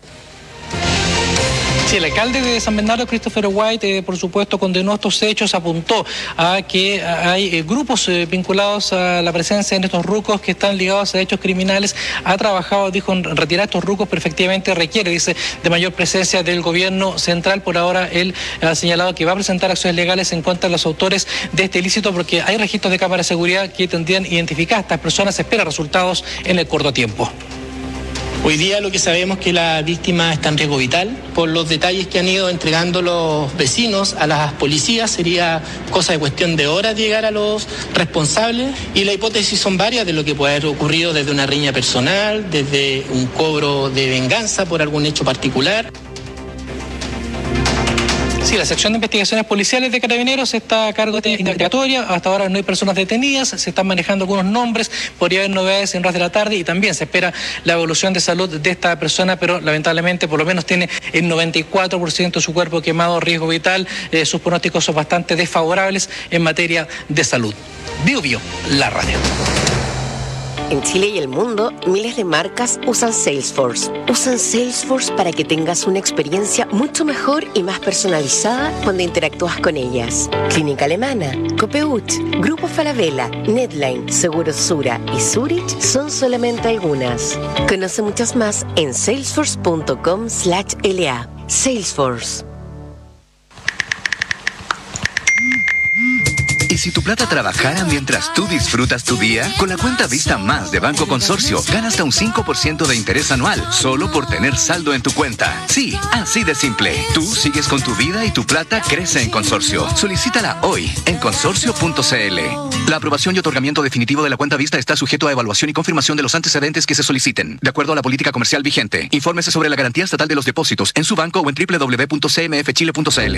Sí, el alcalde de San Bernardo, Christopher White, por supuesto, condenó estos hechos, apuntó a que hay grupos vinculados a la presencia en estos rucos que están ligados a hechos criminales. Ha trabajado, dijo, en retirar estos rucos, pero efectivamente requiere, dice, de mayor presencia del gobierno central. Por ahora, él ha señalado que va a presentar acciones legales en contra de los autores de este ilícito, porque hay registros de cámara de seguridad que tendrían identificar a estas personas. Se espera resultados en el corto tiempo. Hoy día lo que sabemos es que la víctima está en riesgo vital. Por los detalles que han ido entregando los vecinos a las policías, sería cosa de cuestión de horas llegar a los responsables. Y la hipótesis son varias de lo que puede haber ocurrido, desde una riña personal, desde un cobro de venganza por algún hecho particular. Sí, la sección de investigaciones policiales de Carabineros está a cargo de investigatoria. Hasta ahora no hay personas detenidas, se están manejando algunos nombres, podría haber novedades en horas de la tarde, y también se espera la evolución de salud de esta persona, pero lamentablemente por lo menos tiene el 94% de su cuerpo quemado, riesgo vital. Sus pronósticos son bastante desfavorables en materia de salud. Bio Bio, la radio. En Chile y el mundo, miles de marcas usan Salesforce. Usan Salesforce para que tengas una experiencia mucho mejor y más personalizada cuando interactúas con ellas. Clínica Alemana, Copeuch, Grupo Falabella, Netline, Seguros Sura y Zurich son solamente algunas. Conoce muchas más en salesforce.com/LA. Salesforce. ¿Y si tu plata trabajara mientras tú disfrutas tu día? Con la cuenta Vista Más de Banco Consorcio, gana hasta un 5% de interés anual, solo por tener saldo en tu cuenta. Sí, así de simple. Tú sigues con tu vida y tu plata crece en Consorcio. Solicítala hoy en consorcio.cl. La aprobación y otorgamiento definitivo de la cuenta Vista está sujeto a evaluación y confirmación de los antecedentes que se soliciten, de acuerdo a la política comercial vigente. Infórmese sobre la garantía estatal de los depósitos en su banco o en www.cmfchile.cl.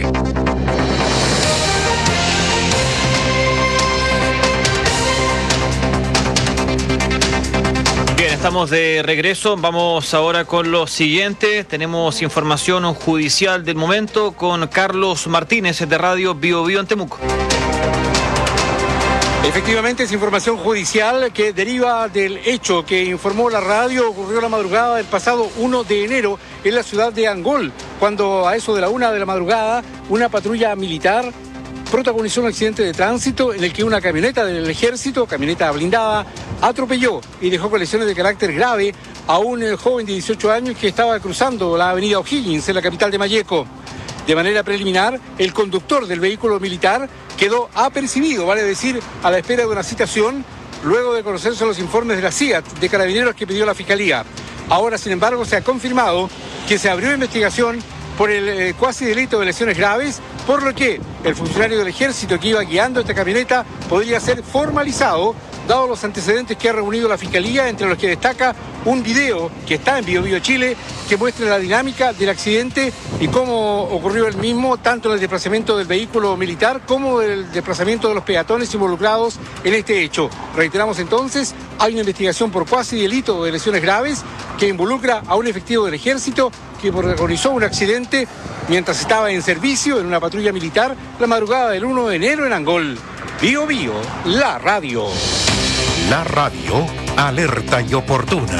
Estamos de regreso, vamos ahora con lo siguiente. Tenemos información judicial del momento con Carlos Martínez de Radio Bio Bio en Temuco. Efectivamente, es información judicial que deriva del hecho que informó la radio. Ocurrió la madrugada del pasado 1 de enero en la ciudad de Angol, cuando a eso de la 1 de la madrugada una patrulla militar protagonizó un accidente de tránsito en el que una camioneta del ejército, camioneta blindada, atropelló y dejó con lesiones de carácter grave a un joven de 18 años que estaba cruzando la avenida O'Higgins en la capital de Malleco. De manera preliminar, el conductor del vehículo militar quedó apercibido, vale decir, a la espera de una citación, luego de conocerse los informes de la CIAT de Carabineros que pidió la Fiscalía. Ahora, sin embargo, se ha confirmado que se abrió investigación por el cuasi delito de lesiones graves, por lo que el funcionario del ejército que iba guiando esta camioneta podría ser formalizado, dado los antecedentes que ha reunido la Fiscalía, entre los que destaca un video que está en Bio Bio Chile, que muestra la dinámica del accidente y cómo ocurrió el mismo, tanto en el desplazamiento del vehículo militar como el desplazamiento de los peatones involucrados en este hecho. Reiteramos entonces, hay una investigación por cuasi delito de lesiones graves que involucra a un efectivo del ejército que protagonizó un accidente mientras estaba en servicio en una patrulla militar la madrugada del 1 de enero en Angol. Bio Bio, la radio. La radio, alerta y oportuna.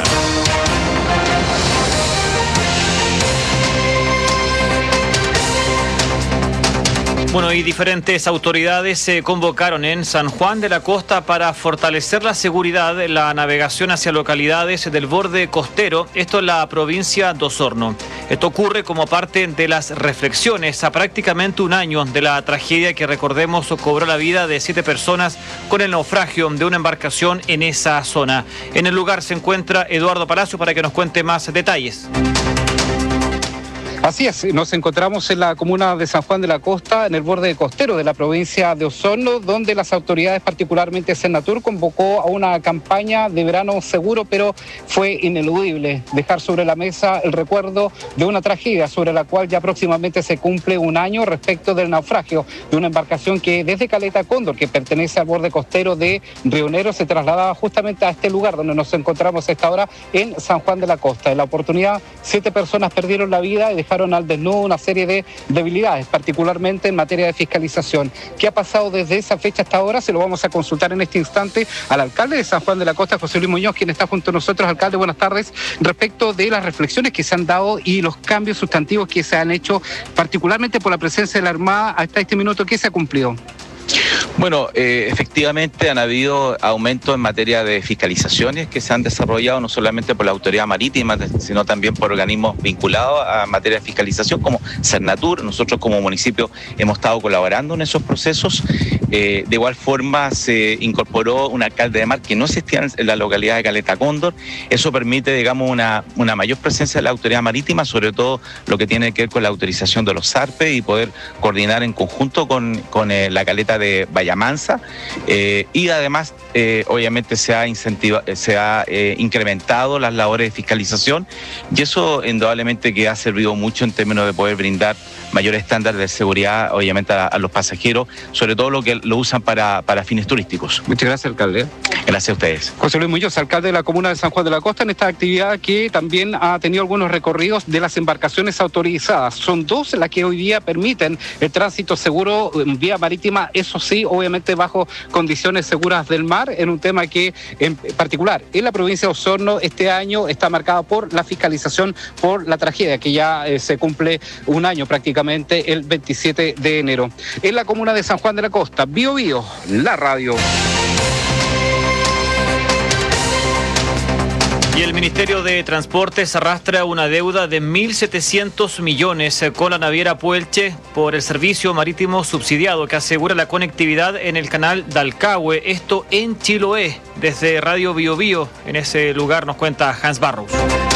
Bueno, y diferentes autoridades se convocaron en San Juan de la Costa para fortalecer la seguridad de la navegación hacia localidades del borde costero, esto en la provincia de Osorno. Esto ocurre como parte de las reflexiones a prácticamente un año de la tragedia que, recordemos, cobró la vida de 7 personas con el naufragio de una embarcación en esa zona. En el lugar se encuentra Eduardo Palacio para que nos cuente más detalles. Así es, nos encontramos en la comuna de San Juan de la Costa, en el borde costero de la provincia de Osorno, donde las autoridades, particularmente Senatur, convocó a una campaña de verano seguro, pero fue ineludible dejar sobre la mesa el recuerdo de una tragedia sobre la cual ya próximamente se cumple un año respecto del naufragio de una embarcación que desde Caleta Cóndor, que pertenece al borde costero de Río Negro, se trasladaba justamente a este lugar donde nos encontramos a esta hora en San Juan de la Costa. En la oportunidad, 7 personas perdieron la vida y dejaron al desnudo una serie de debilidades, particularmente en materia de fiscalización. ¿Qué ha pasado desde esa fecha hasta ahora? Se lo vamos a consultar en este instante al alcalde de San Juan de la Costa, José Luis Muñoz, quien está junto a nosotros. Alcalde, buenas tardes. Respecto de las reflexiones que se han dado y los cambios sustantivos que se han hecho, particularmente por la presencia de la Armada, hasta este minuto, ¿qué se ha cumplido? Bueno, efectivamente han habido aumentos en materia de fiscalizaciones que se han desarrollado no solamente por la autoridad marítima, sino también por organismos vinculados a materia de fiscalización como Senatur. Nosotros como municipio hemos estado colaborando en esos procesos. De igual forma se incorporó un alcalde de mar que no existía en la localidad de Caleta Cóndor. Eso permite, digamos, una mayor presencia de la autoridad marítima, sobre todo lo que tiene que ver con la autorización de los zarpes y poder coordinar en conjunto con la caleta de Vallamansa, y además obviamente se ha incrementado las labores de fiscalización, y eso indudablemente que ha servido mucho en términos de poder brindar mayores estándares de seguridad, obviamente a los pasajeros, sobre todo lo que lo usan para fines turísticos. Muchas gracias, alcalde. Gracias a ustedes. José Luis Muñoz, alcalde de la comuna de San Juan de la Costa, en esta actividad que también ha tenido algunos recorridos de las embarcaciones autorizadas. Son 2 las que hoy día permiten el tránsito seguro en vía marítima, eso sí, obviamente bajo condiciones seguras del mar, en un tema que en particular en la provincia de Osorno este año está marcado por la fiscalización por la tragedia que ya se cumple un año prácticamente el 27 de enero. En la comuna de San Juan de la Costa, Bio Bio, la radio. Y el Ministerio de Transportes arrastra una deuda de 1.700 millones con la naviera Puelche por el servicio marítimo subsidiado que asegura la conectividad en el canal Dalcahue, esto en Chiloé. Desde Radio Bio Bio, en ese lugar nos cuenta Hans Barros.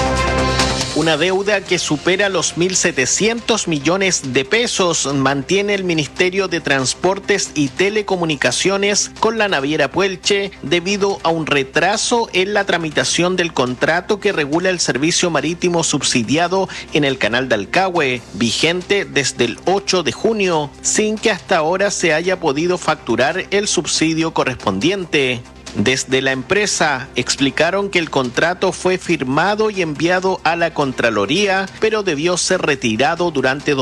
Una deuda que supera los 1.700 millones de pesos mantiene el Ministerio de Transportes y Telecomunicaciones con la naviera Puelche debido a un retraso en la tramitación del contrato que regula el servicio marítimo subsidiado en el canal Dalcahue, vigente desde el 8 de junio, sin que hasta ahora se haya podido facturar el subsidio correspondiente. Desde la empresa explicaron que el contrato fue firmado y enviado a la Contraloría, pero debió ser retirado durante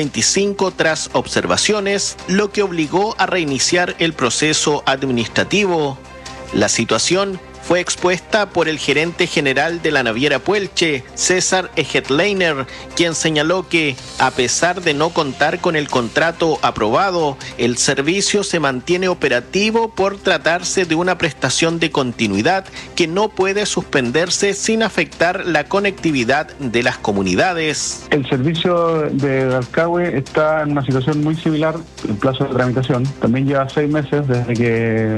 2025 tras observaciones, lo que obligó a reiniciar el proceso administrativo. La situación fue expuesta por el gerente general de la naviera Puelche, César Egetleiner, quien señaló que, a pesar de no contar con el contrato aprobado, el servicio se mantiene operativo por tratarse de una prestación de continuidad que no puede suspenderse sin afectar la conectividad de las comunidades. El servicio de Dalcahue está en una situación muy similar en plazo de tramitación. También lleva 6 meses desde que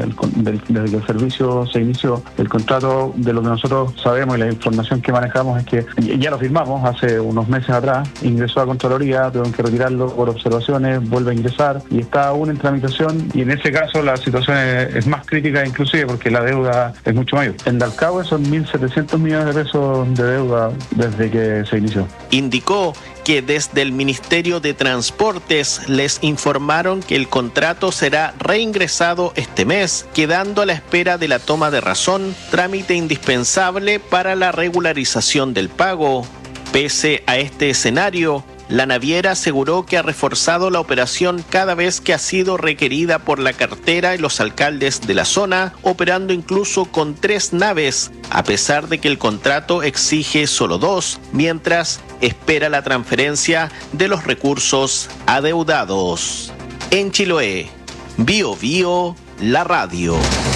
el servicio se inició. El contrato, de lo que nosotros sabemos y la información que manejamos, es que ya lo firmamos hace unos meses atrás, ingresó a Contraloría, tuvieron que retirarlo por observaciones, vuelve a ingresar y está aún en tramitación, y en ese caso la situación es más crítica inclusive porque la deuda es mucho mayor. En Dalcahue son 1.700 millones de pesos de deuda desde que se inició. Indicó que desde el Ministerio de Transportes les informaron que el contrato será reingresado este mes, quedando a la espera de la toma de razón, trámite indispensable para la regularización del pago. Pese a este escenario, la naviera aseguró que ha reforzado la operación cada vez que ha sido requerida por la cartera y los alcaldes de la zona, operando incluso con 3 naves, a pesar de que el contrato exige solo 2, mientras espera la transferencia de los recursos adeudados. En Chiloé, Bio Bio, la radio.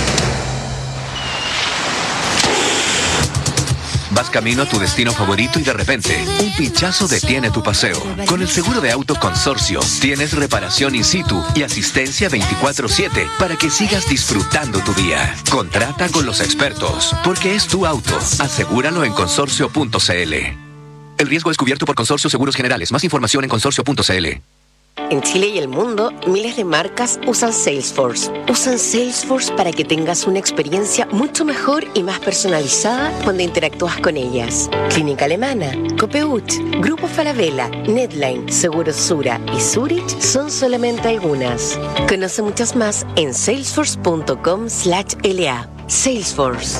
Vas camino a tu destino favorito y de repente, un pinchazo detiene tu paseo. Con el seguro de auto Consorcio, tienes reparación in situ y asistencia 24/7 para que sigas disfrutando tu día. Contrata con los expertos, porque es tu auto. Asegúralo en consorcio.cl. El riesgo es cubierto por Consorcio Seguros Generales. Más información en consorcio.cl. En Chile y el mundo, miles de marcas usan Salesforce. Usan Salesforce para que tengas una experiencia mucho mejor y más personalizada cuando interactúas con ellas. Clínica Alemana, Copeuch, Grupo Falabella, Netline, Seguros Sura y Zurich son solamente algunas. Conoce muchas más en salesforce.com/LA. Salesforce.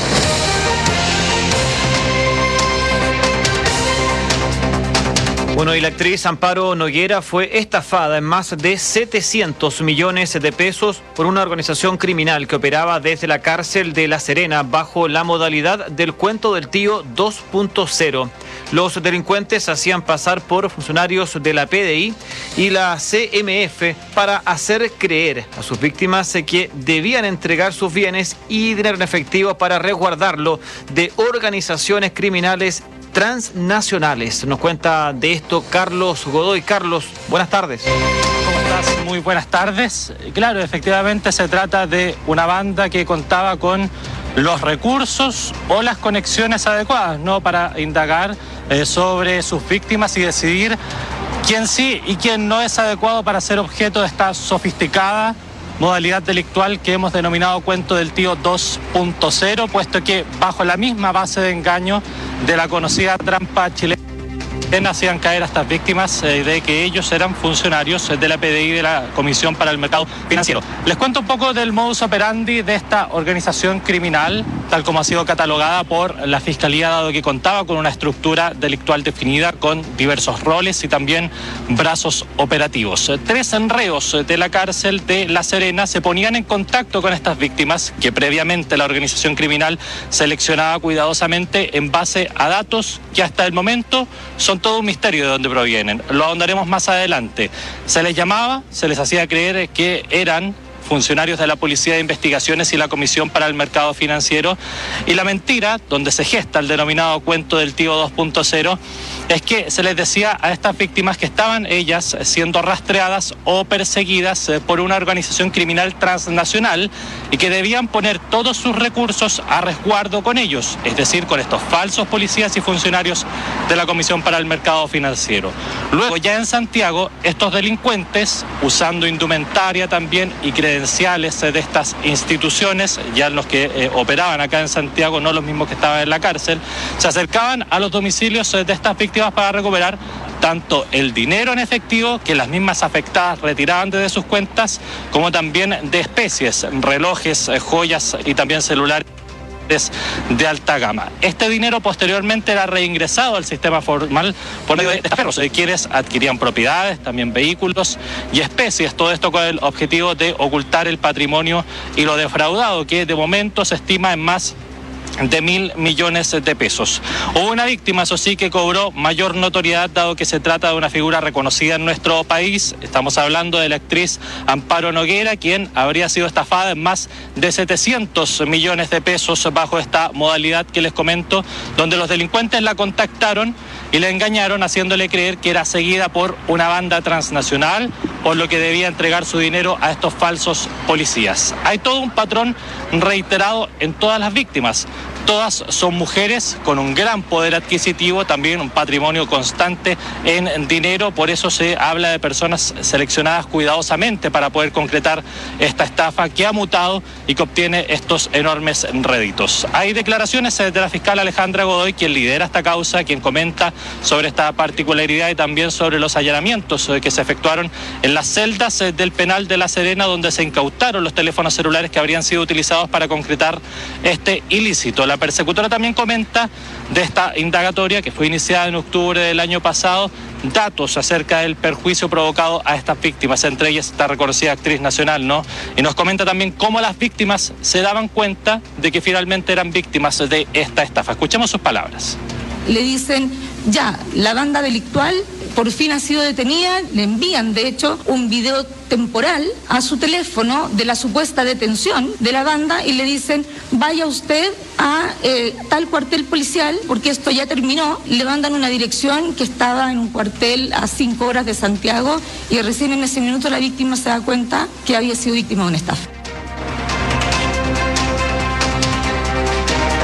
Bueno, y la actriz Amparo Noguera fue estafada en más de 700 millones de pesos por una organización criminal que operaba desde la cárcel de La Serena bajo la modalidad del cuento del tío 2.0. Los delincuentes hacían pasar por funcionarios de la PDI y la CMF para hacer creer a sus víctimas que debían entregar sus bienes y dinero en efectivo para resguardarlo de organizaciones criminales transnacionales. Nos cuenta de esto Carlos Godoy. Carlos, buenas tardes. ¿Cómo estás? Muy buenas tardes. Claro, efectivamente se trata de una banda que contaba con los recursos o las conexiones adecuadas, ¿no?, para indagar sobre sus víctimas y decidir quién sí y quién no es adecuado para ser objeto de esta sofisticada modalidad delictual que hemos denominado cuento del tío 2.0, puesto que bajo la misma base de engaño de la conocida trampa chilena hacían caer a estas víctimas de que ellos eran funcionarios de la PDI, de la Comisión para el Mercado Financiero. Les cuento un poco del modus operandi de esta organización criminal, tal como ha sido catalogada por la Fiscalía, dado que contaba con una estructura delictual definida con diversos roles y también brazos operativos. 3 reos de la cárcel de La Serena se ponían en contacto con estas víctimas que previamente la organización criminal seleccionaba cuidadosamente en base a datos que hasta el momento son todo un misterio de dónde provienen. Lo ahondaremos más adelante. Se les llamaba, se les hacía creer que eran funcionarios de la Policía de Investigaciones y la Comisión para el Mercado Financiero, y la mentira, donde se gesta el denominado cuento del tío 2.0, es que se les decía a estas víctimas que estaban ellas siendo rastreadas o perseguidas por una organización criminal transnacional y que debían poner todos sus recursos a resguardo con ellos, es decir, con estos falsos policías y funcionarios de la Comisión para el Mercado Financiero. Luego, ya en Santiago, estos delincuentes, usando indumentaria también y credenciales de estas instituciones, ya los que operaban acá en Santiago, no los mismos que estaban en la cárcel, se acercaban a los domicilios de estas víctimas para recuperar tanto el dinero en efectivo que las mismas afectadas retiraban desde sus cuentas, como también de especies, relojes, joyas y también celulares de alta gama. Este dinero posteriormente era reingresado al sistema formal por medio de estaferros, quienes adquirían propiedades, también vehículos y especies, todo esto con el objetivo de ocultar el patrimonio y lo defraudado, que de momento se estima en más de 1.000 millones de pesos. Hubo una víctima, eso sí, que cobró mayor notoriedad, dado que se trata de una figura reconocida en nuestro país. Estamos hablando de la actriz Amparo Noguera, quien habría sido estafada en más de 700 millones de pesos bajo esta modalidad que les comento, donde los delincuentes la contactaron y la engañaron haciéndole creer que era seguida por una banda transnacional, por lo que debía entregar su dinero a estos falsos policías. Hay todo un patrón reiterado en todas las víctimas. Todas son mujeres con un gran poder adquisitivo, también un patrimonio constante en dinero, por eso se habla de personas seleccionadas cuidadosamente para poder concretar esta estafa que ha mutado y que obtiene estos enormes réditos. Hay declaraciones de la fiscal Alejandra Godoy, quien lidera esta causa, quien comenta sobre esta particularidad y también sobre los allanamientos que se efectuaron en las celdas del penal de La Serena, donde se incautaron los teléfonos celulares que habrían sido utilizados para concretar este ilícito. La persecutora también comenta de esta indagatoria que fue iniciada en octubre del año pasado, datos acerca del perjuicio provocado a estas víctimas, entre ellas esta reconocida actriz nacional, ¿no? Y nos comenta también cómo las víctimas se daban cuenta de que finalmente eran víctimas de esta estafa. Escuchemos sus palabras. Le dicen, ya, la banda delictual por fin ha sido detenida, le envían de hecho un video temporal a su teléfono de la supuesta detención de la banda y le dicen, vaya usted a tal cuartel policial porque esto ya terminó. Le mandan una dirección que estaba en un cuartel a 5 horas de Santiago y recién en ese minuto la víctima se da cuenta que había sido víctima de una estafa.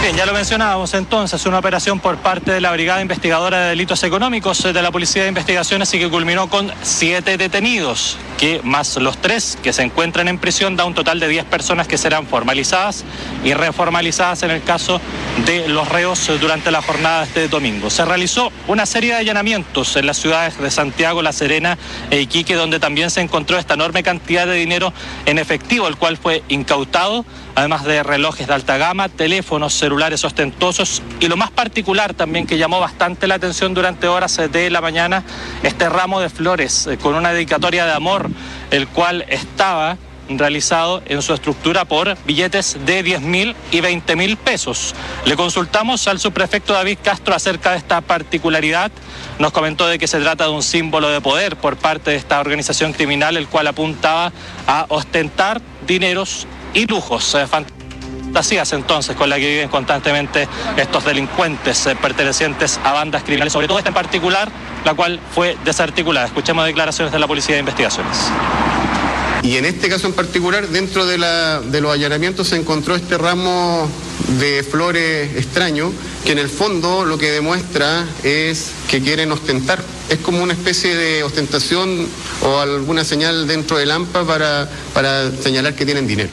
Bien, ya lo mencionábamos entonces, una operación por parte de la Brigada Investigadora de Delitos Económicos de la Policía de Investigaciones y que culminó con 7 detenidos, que más los 3 que se encuentran en prisión da un total de 10 personas que serán formalizadas y reformalizadas en el caso de los reos durante la jornada de este domingo. Se realizó una serie de allanamientos en las ciudades de Santiago, La Serena e Iquique, donde también se encontró esta enorme cantidad de dinero en efectivo, el cual fue incautado, además de relojes de alta gama, teléfonos celulares ostentosos y lo más particular también que llamó bastante la atención durante horas de la mañana, este ramo de flores con una dedicatoria de amor, el cual estaba realizado en su estructura por billetes de 10.000 y 20.000 pesos. Le consultamos al subprefecto David Castro acerca de esta particularidad. Nos comentó de que se trata de un símbolo de poder por parte de esta organización criminal, el cual apuntaba a ostentar dineros y lujos, fantasías entonces con la que viven constantemente estos delincuentes pertenecientes a bandas criminales, sobre todo esta en particular, la cual fue desarticulada. Escuchemos declaraciones de la Policía de Investigaciones. Y en este caso en particular, dentro de los allanamientos se encontró este ramo de flores extraño, que en el fondo lo que demuestra es que quieren ostentar. Es como una especie de ostentación o alguna señal dentro del AMPA para señalar que tienen dinero.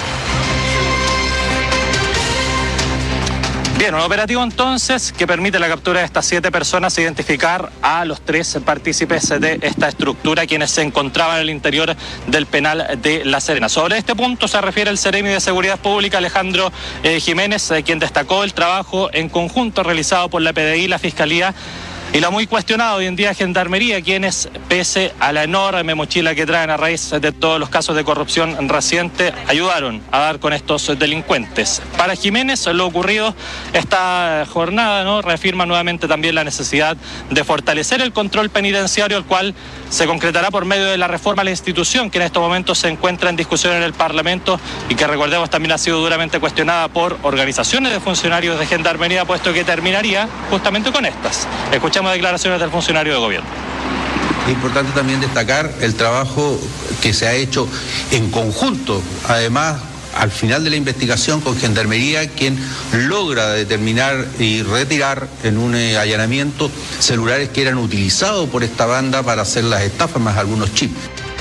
Bien, un operativo entonces que permite la captura de estas 7 personas, identificar a los 3 partícipes de esta estructura, quienes se encontraban en el interior del penal de La Serena. Sobre este punto se refiere el Seremi de Seguridad Pública, Alejandro Jiménez, quien destacó el trabajo en conjunto realizado por la PDI, la Fiscalía y la muy cuestionada hoy en día Gendarmería, quienes, pese a la enorme mochila que traen a raíz de todos los casos de corrupción reciente, ayudaron a dar con estos delincuentes. Para Jiménez, lo ocurrido esta jornada, ¿no?, reafirma nuevamente también la necesidad de fortalecer el control penitenciario, el cual se concretará por medio de la reforma a la institución, que en estos momentos se encuentra en discusión en el Parlamento y que, recordemos, también ha sido duramente cuestionada por organizaciones de funcionarios de Gendarmería, puesto que terminaría justamente con estas. Escuchamos declaraciones del funcionario de gobierno. Es importante también destacar el trabajo que se ha hecho en conjunto, además al final de la investigación con Gendarmería, quien logra determinar y retirar en un allanamiento celulares que eran utilizados por esta banda para hacer las estafas, más algunos chips.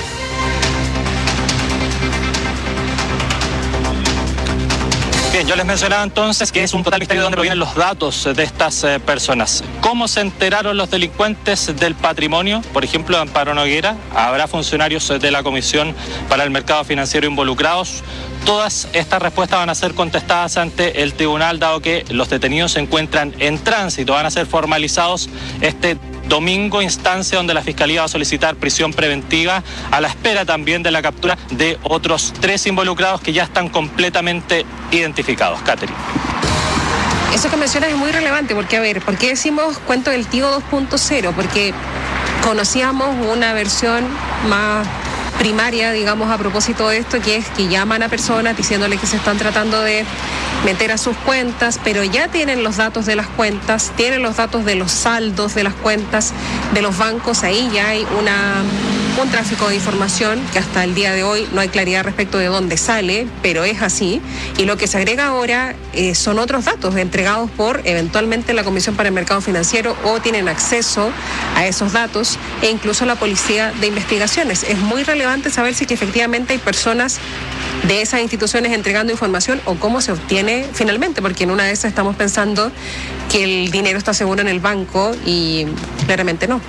Bien, yo les mencionaba entonces que es un total misterio de dónde provienen los datos de estas personas. ¿Cómo se enteraron los delincuentes del patrimonio? Por ejemplo, de Amparo Noguera. ¿Habrá funcionarios de la Comisión para el Mercado Financiero involucrados? Todas estas respuestas van a ser contestadas ante el tribunal, dado que los detenidos se encuentran en tránsito. Van a ser formalizados este domingo, instancia donde la Fiscalía va a solicitar prisión preventiva, a la espera también de la captura de otros 3 involucrados que ya están completamente identificados. Catherine. Eso que mencionas es muy relevante porque, a ver, ¿por qué decimos cuento del tío 2.0? Porque conocíamos una versión más primaria, digamos, a propósito de esto, que es que llaman a personas diciéndoles que se están tratando de meter a sus cuentas, pero ya tienen los datos de las cuentas, tienen los datos de los saldos de las cuentas de los bancos. Ahí ya hay un tráfico de información que hasta el día de hoy no hay claridad respecto de dónde sale, pero es así. Y lo que se agrega ahora son otros datos entregados por eventualmente la Comisión para el Mercado Financiero, o tienen acceso a esos datos, e incluso la Policía de Investigaciones. Es muy relevante saber si que efectivamente hay personas de esas instituciones entregando información o cómo se obtiene finalmente, porque en una de esas estamos pensando que el dinero está seguro en el banco y claramente no.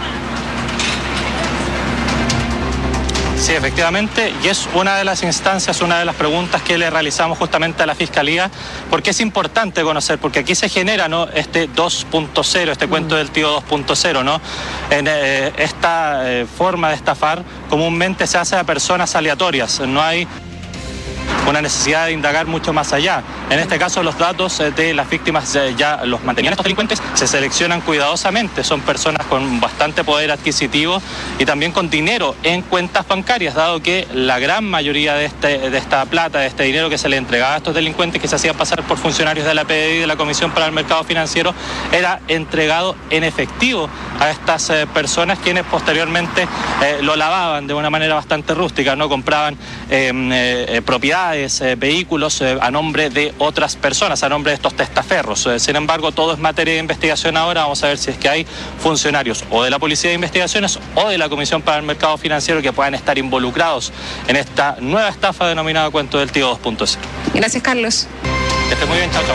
Sí, efectivamente, y es una de las instancias, una de las preguntas que le realizamos justamente a la Fiscalía, porque es importante conocer, porque aquí se genera, ¿no?, este 2.0, este cuento del tío 2.0, ¿no? En esta forma de estafar comúnmente se hace a personas aleatorias, no hay una necesidad de indagar mucho más allá. En este caso, los datos de las víctimas ya los mantenían estos delincuentes, se seleccionan cuidadosamente, son personas con bastante poder adquisitivo y también con dinero en cuentas bancarias, dado que la gran mayoría de esta plata, de este dinero que se le entregaba a estos delincuentes que se hacían pasar por funcionarios de la PDI, de la Comisión para el Mercado Financiero, era entregado en efectivo a estas personas, quienes posteriormente lo lavaban de una manera bastante rústica, ¿no? Compraban propiedades unidades, vehículos a nombre de otras personas, a nombre de estos testaferros. Sin embargo, todo es materia de investigación ahora. Vamos a ver si es que hay funcionarios o de la Policía de Investigaciones o de la Comisión para el Mercado Financiero que puedan estar involucrados en esta nueva estafa denominada Cuento del Tío 2.0. Gracias, Carlos. Que esté muy bien, chao, chao.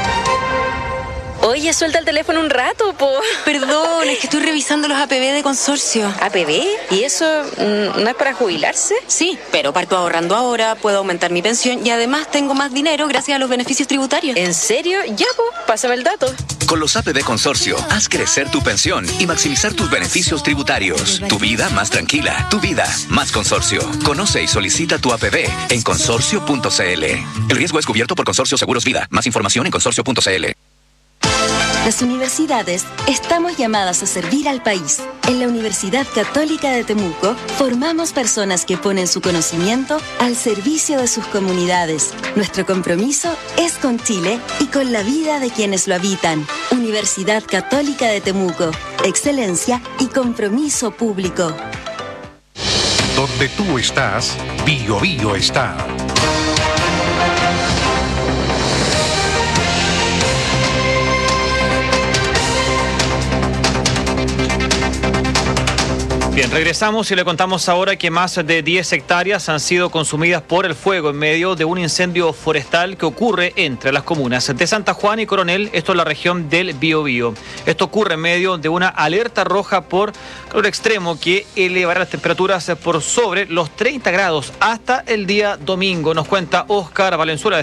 Oye, suelta el teléfono un rato, po. Perdón, es que estoy revisando los APB de consorcio. ¿APB? ¿Y eso no es para jubilarse? Sí, pero parto ahorrando ahora, puedo aumentar mi pensión y además tengo más dinero gracias a los beneficios tributarios. ¿En serio? Ya, po, pásame el dato. Con los APB Consorcio, haz crecer tu pensión y maximizar tus beneficios tributarios. Tu vida más tranquila, tu vida más consorcio. Conoce y solicita tu APB en consorcio.cl. El riesgo es cubierto por Consorcio Seguros Vida. Más información en consorcio.cl. Las universidades estamos llamadas a servir al país. En la Universidad Católica de Temuco formamos personas que ponen su conocimiento al servicio de sus comunidades. Nuestro compromiso es con Chile y con la vida de quienes lo habitan. Universidad Católica de Temuco. Excelencia y compromiso público. Donde tú estás, Bio Bio está. Bien, regresamos y le contamos ahora que más de 10 hectáreas han sido consumidas por el fuego en medio de un incendio forestal que ocurre entre las comunas de Santa Juana y Coronel, esto es la región del Biobío. Esto ocurre en medio de una alerta roja por calor extremo que elevará las temperaturas por sobre los 30 grados hasta el día domingo, nos cuenta Oscar Valenzuela.